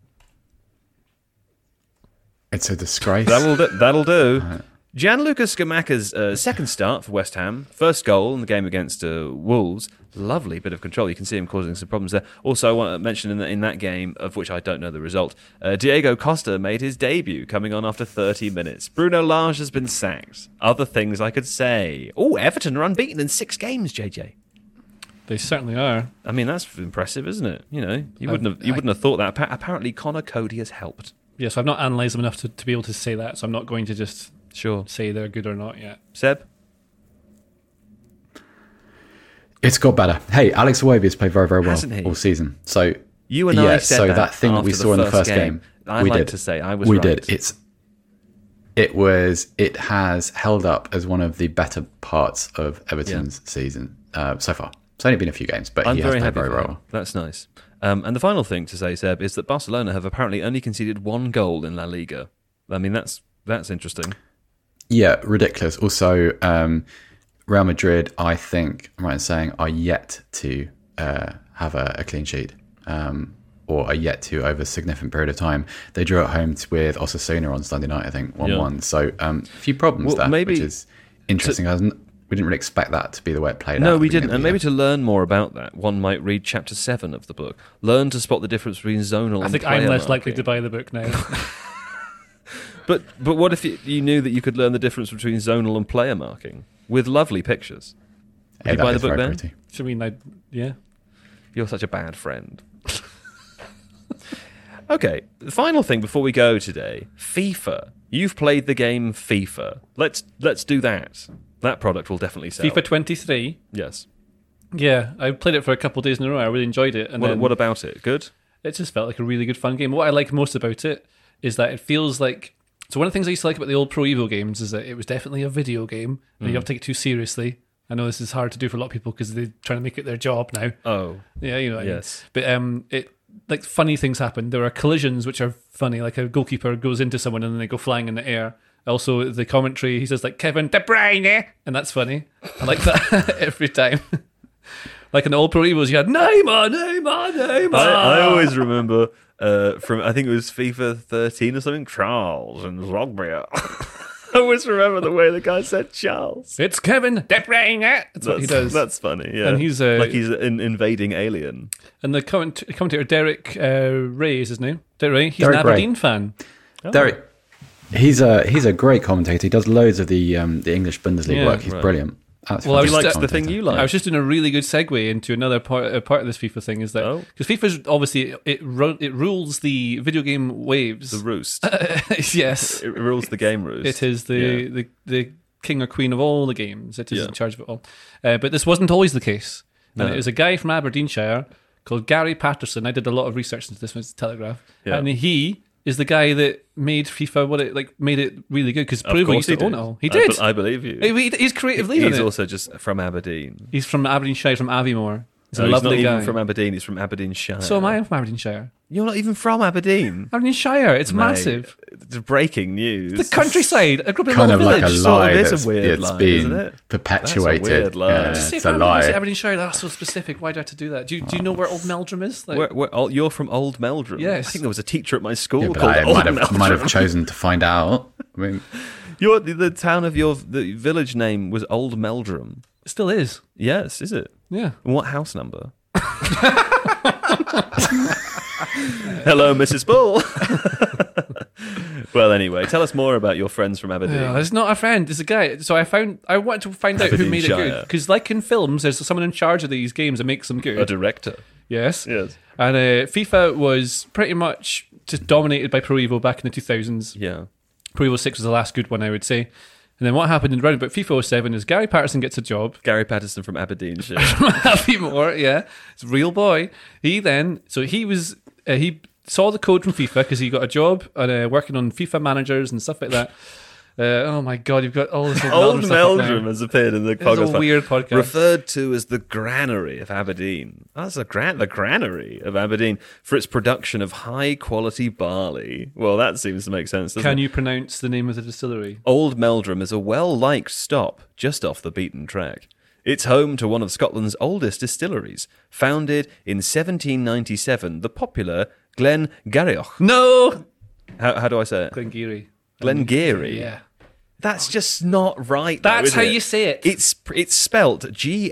It's a disgrace. That'll do. Gianluca Scamacca's second start for West Ham, first goal in the game against Wolves. Lovely bit of control. You can see him causing some problems there. Also, I want to mention in that game, of which I don't know the result, Diego Costa made his debut, coming on after 30 minutes. Bruno Lage has been sacked. Other things I could say. Oh, Everton are unbeaten in 6 games, JJ. They certainly are. I mean, that's impressive, isn't it? You know, you wouldn't have thought that. Apparently, Connor Cody has helped. Yes, I've not analysed them enough to be able to say that, so I'm not going to just say they're good or not yet. Seb? It's got better. Hey, Alex Iwobi has played very, very well Hasn't he? all season. So you and I said that thing that we saw in the first game. I like to say I was we right. did. It has held up as one of the better parts of Everton's season so far. It's only been a few games, but I'm he has very played happy very for well. That's nice. And the final thing to say, Seb, is that Barcelona have apparently only conceded 1 goal in La Liga. I mean, that's interesting. Yeah, ridiculous. Also, Real Madrid, I think, I'm right in saying, are yet to have a clean sheet, or are yet to over a significant period of time. They drew at home with Osasuna on Sunday night, I think, 1-1. So a few problems there, which is interesting. We didn't really expect that to be the way it played out. No, we didn't. And maybe to learn more about that, one might read chapter 7 of the book. Learn to spot the difference between zonal and player I think I'm less likely marking. to buy the book now. But what if you knew that you could learn the difference between zonal and player marking with lovely pictures? Would you buy the book then? Pretty. I mean, yeah. You're such a bad friend. Okay, the final thing before we go today, FIFA. You've played the game FIFA. Let's do that. That product will definitely sell. FIFA 23. Yes. Yeah, I played it for a couple of days in a row. I really enjoyed it. And What about it? Good? It just felt like a really good fun game. What I like most about it is that it feels like... So one of the things I used to like about the old Pro Evo games is that it was definitely a video game, and you don't take it too seriously. I know this is hard to do for a lot of people because they're trying to make it their job now. Oh, Yeah, you know what I mean. yes. But it like funny things happen. There are collisions which are funny, like a goalkeeper goes into someone and then they go flying in the air. Also, the commentary, he says like Kevin De Bruyne, and that's funny. I like that every time. Like in the old Pro Evos, you had Neymar. I always remember from, I think it was FIFA 13 or something, Charles and Zogby. I always remember the way the guy said Charles. It's Kevin De Bruyne. That's what he does. That's funny, yeah. And he's like he's an invading alien. And the commentator Derek Ray is his name. Derek Ray. He's Derek an Ray. Aberdeen fan. Derek, he's a great commentator. He does loads of the English Bundesliga Yeah, work. He's right. brilliant. That's Well, I was fantastic He likes the thing commentator. you like. I was just doing a really good segue into another part of this FIFA thing. Is that because FIFA's obviously it rules the video game waves. The roost. Yes, It rules the game roost. it is the king or queen of all the games. It is Yeah. in charge of it all. But this wasn't always the case. And No. it was a guy from Aberdeenshire called Gary Patterson. I did a lot of research into this. Was Telegraph, Yeah. and he is the guy that made FIFA made it really good because Of Pro course used to own it all. He did. I believe you. He's creative lead on He's it. also just from Aberdeen. He's from Aberdeenshire, from Aviemore. He's a No, lovely he's not guy. even from Aberdeen. He's from Aberdeenshire. So am I from Aberdeenshire. You're not even from Aberdeen. Aberdeenshire, it's Mate, massive. It's breaking news. The countryside. I grew up in a Kind little of like a village. Sort of lie is a that's weird it's lie, been isn't it? perpetuated. That's a weird lie. Yeah, Just say it's if a I'm gonna say lie. Aberdeenshire, that's so specific. Why do I have to do that? Do you know where Old Meldrum is? Like, You're from Old Meldrum. Yes. I think there was a teacher at my school Yeah, but called I Old might Meldrum. have chosen to find out. I mean, The town of the village name was Old Meldrum. it still is. Yes, is it? Yeah. And what house number? Hello, Mrs. Bull. Well, anyway, tell us more about your friends from Aberdeen. Yeah, it's not a friend. It's a guy. So I wanted to find out who made it good Aberdeenshire. because, like in films, there's someone in charge of these games that makes them good. A director. Yes. Yes. And FIFA was pretty much just dominated by Pro Evo back in the 2000s. Yeah. Pro Evo 6 was the last good one, I would say. And then what happened in round about FIFA 07 is Gary Patterson gets a job. Gary Patterson from Aberdeenshire. Happy more, yeah. It's a real boy. He saw the code from FIFA because he got a job working on FIFA managers and stuff like that. Oh my God, you've got all this Old stuff up Meldrum now. has appeared in the This is a podcast. weird podcast. Referred to as the Granary of Aberdeen. That's the Granary of Aberdeen for its production of high-quality barley. Well, that seems to make sense, doesn't Can it? you pronounce the name of the distillery? Old Meldrum is a well-liked stop just off the beaten track. It's home to one of Scotland's oldest distilleries. Founded in 1797, the popular Glengarioch. No! How do I say it? Glengarry. Glengarry. Yeah. That's just not right. That's though, how is it? you say it. It's spelt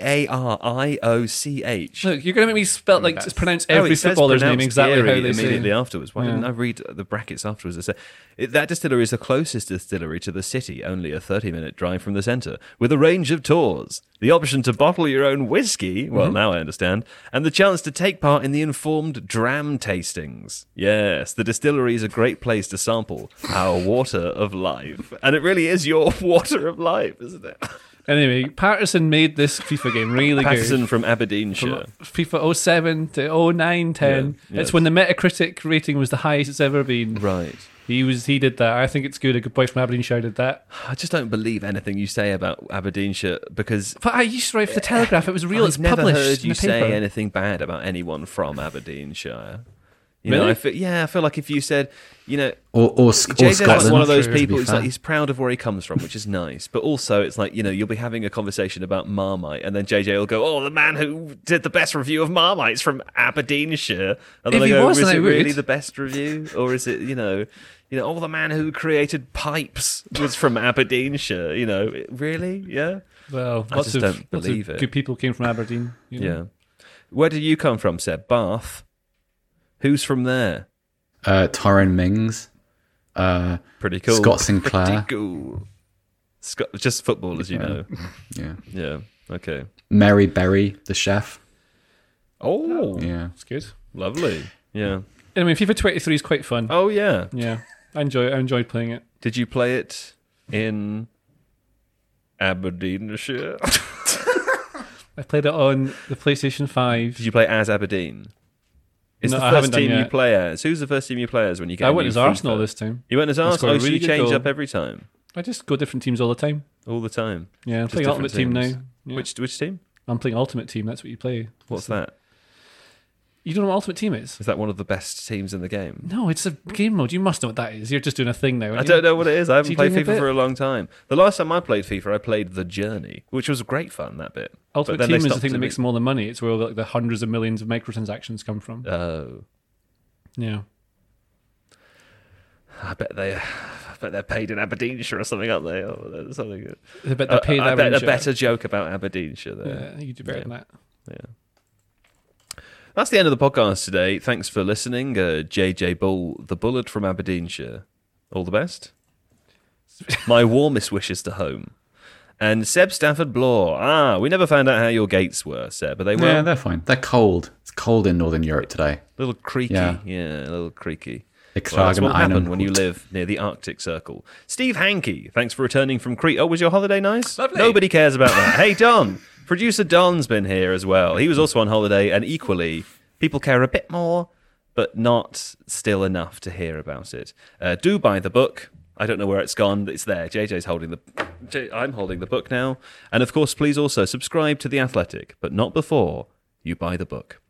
Garioch. Look, you're going to make me spell pronounce Oh, every it says footballer's name pronounced exactly how Gary they say immediately it. afterwards. Why Yeah. didn't I read the brackets afterwards? It said, that distillery is the closest distillery to the city, only a 30-minute drive from the centre, with a range of tours, the option to bottle your own whiskey, well, now I understand, and the chance to take part in the informed dram tastings. Yes, the distillery is a great place to sample our water of life. And it really is your water of life, isn't it? Anyway, Patterson made this FIFA game really Patterson good. from Aberdeenshire. From FIFA 07 to 09, 10. Yeah, It's yes. when the Metacritic rating was the highest it's ever been. Right. He did that. I think it's good. A good boy from Aberdeenshire did that. I just don't believe anything you say about Aberdeenshire because But I used to write for the Telegraph. It was real. I've It's never published heard in you the paper. say anything bad about anyone from Aberdeenshire. You know, Really? I feel like if you said, you know, or JJ's Scotland. like one of those to be people who's fair. like he's proud of where he comes from, which is nice. But also, it's like, you know, you'll be having a conversation about Marmite, and then JJ will go, "Oh, the man who did the best review of Marmite's from Aberdeenshire." And then If I he go, was, "Is then it I would." really the best review, or is it, you know, oh, the man who created pipes was from Aberdeenshire"? You know, really, yeah, Well, I lots just of, don't lots believe of it. good people came from Aberdeen. You know? yeah. Where did you come from, Seb? Bath. Who's from there? Tyrone Mings, Pretty cool. Scott Sinclair. Pretty cool. Just footballers, you know. Yeah, Yeah. Okay. Mary Berry, the chef. Oh, Yeah, It's good. lovely. Yeah. Anyway, FIFA 23 is quite fun. Oh, yeah. Yeah, I enjoyed playing it. Did you play it in Aberdeenshire? I played it on the PlayStation 5. Did you play as Aberdeen? It's No, the I first haven't done team you yet. play as. Who's the first team you play as when you get? I a went new as Arsenal FIFA? this time. You went as Arsenal. scored a So really you good change goal. up every time. I just go different teams all the time. All the time. Yeah, I'm Just playing Ultimate Team different now. Yeah. Which team? I'm playing Ultimate Team. That's what you play. What's that? You don't know what Ultimate Team is? Is that one of the best teams in the game? No, it's a game mode. You must know what that is. You're just doing a thing now. I don't know what it is. I haven't played doing a FIFA bit? for a long time. The last time I played FIFA, I played The Journey, which was great fun, that bit. Ultimate But then Team they is the stopped thing that doing makes them all the money. It's where all the hundreds of millions of microtransactions come from. Oh. Yeah. I bet they're paid in Aberdeenshire or something, aren't they? Or something. I bet they're paid I bet a Aberdeenshire. better joke about Aberdeenshire there. Yeah, I think you do better than that. Yeah. That's the end of the podcast today. Thanks for listening. JJ Bull, the Bullet from Aberdeenshire. All the best. My warmest wishes to home. And Seb Stafford Bloor. We never found out how your gates were, Seb, but they were. Yeah, they're fine. They're cold. It's cold in Northern Europe today. A little creaky. Yeah. A little creaky. Extra That's what Island happened when you live near the Arctic Circle. Steve Hankey, thanks for returning from Crete. Oh, was your holiday nice? Lovely. Nobody cares about that. Hey, Don. Producer Don's been here as well. He was also on holiday, and equally, people care a bit more, but not still enough to hear about it. Do buy the book. I don't know where it's gone, but it's there. JJ's holding I'm holding the book now. And of course, please also subscribe to The Athletic, but not before you buy the book.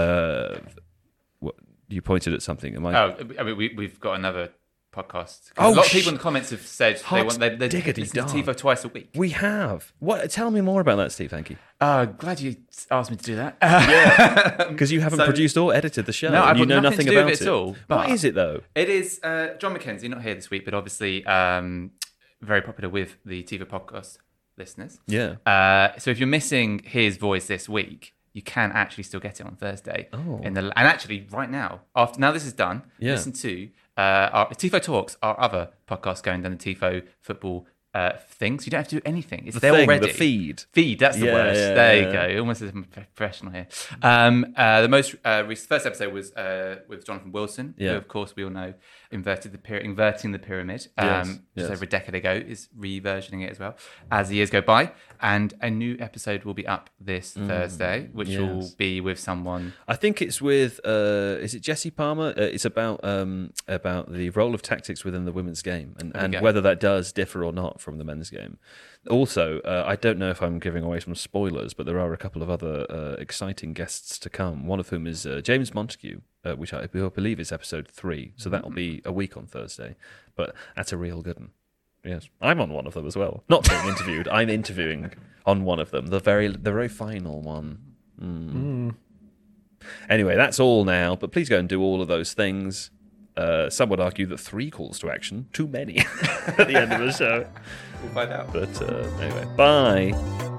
You pointed at something. Am I? I mean, we've got another podcast. Oh, a lot of people in the comments have said Hot they diggity listen to darn. TiVo twice a week. We have. What? Tell me more about that, Steve Hankey. Glad you asked me to do that. Because you haven't So- produced or edited the show. No, and I've you got know nothing nothing to do about with it at all, What but- is it, though? It is John McKenzie, not here this week, but obviously very popular with the TiVo podcast listeners. Yeah. So if you're missing his voice this week, you can actually still get it on Thursday. Oh. And actually, right now, now this is done, Yeah. listen to our Tifo Talks, our other podcast going down the Tifo football thing. So you don't have to do anything. It's there already. The feed. Feed, that's the Yeah, word. yeah, there yeah. you go. Almost as professional here. The most first episode was with Jonathan Wilson, Yeah. who, of course, we all know inverting the pyramid. Yes, Just yes. over a decade ago, is reversioning it as well as the years go by. And a new episode will be up this Thursday, which yes. will be with someone. I think it's with, is it Jesse Palmer? It's about the role of tactics within the women's game and go. whether that does differ or not from the men's game. Also, I don't know if I'm giving away some spoilers, but there are a couple of other exciting guests to come, one of whom is James Montague, which I believe is episode 3. So that'll be a week on Thursday. But that's a real good one. Yes, I'm on one of them as well. Not being interviewed, I'm interviewing on one of them, the very final one. Anyway, that's all now, but please go and do all of those things. Some would argue that 3 calls to action, too many at the end of the show. We'll find out. But anyway, bye.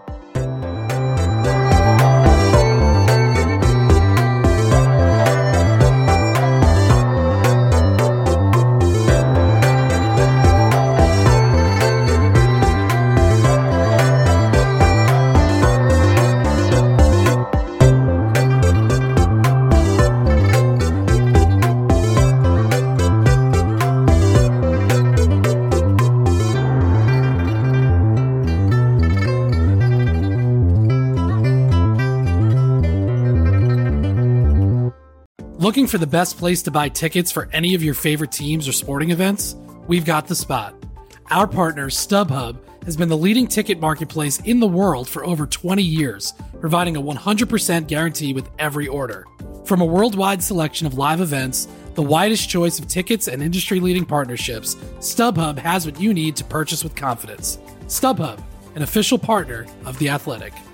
Looking for the best place to buy tickets for any of your favorite teams or sporting events? We've got the spot. Our partner, StubHub, has been the leading ticket marketplace in the world for over 20 years, providing a 100% guarantee with every order. From a worldwide selection of live events, the widest choice of tickets and industry-leading partnerships, StubHub has what you need to purchase with confidence. StubHub, an official partner of The Athletic.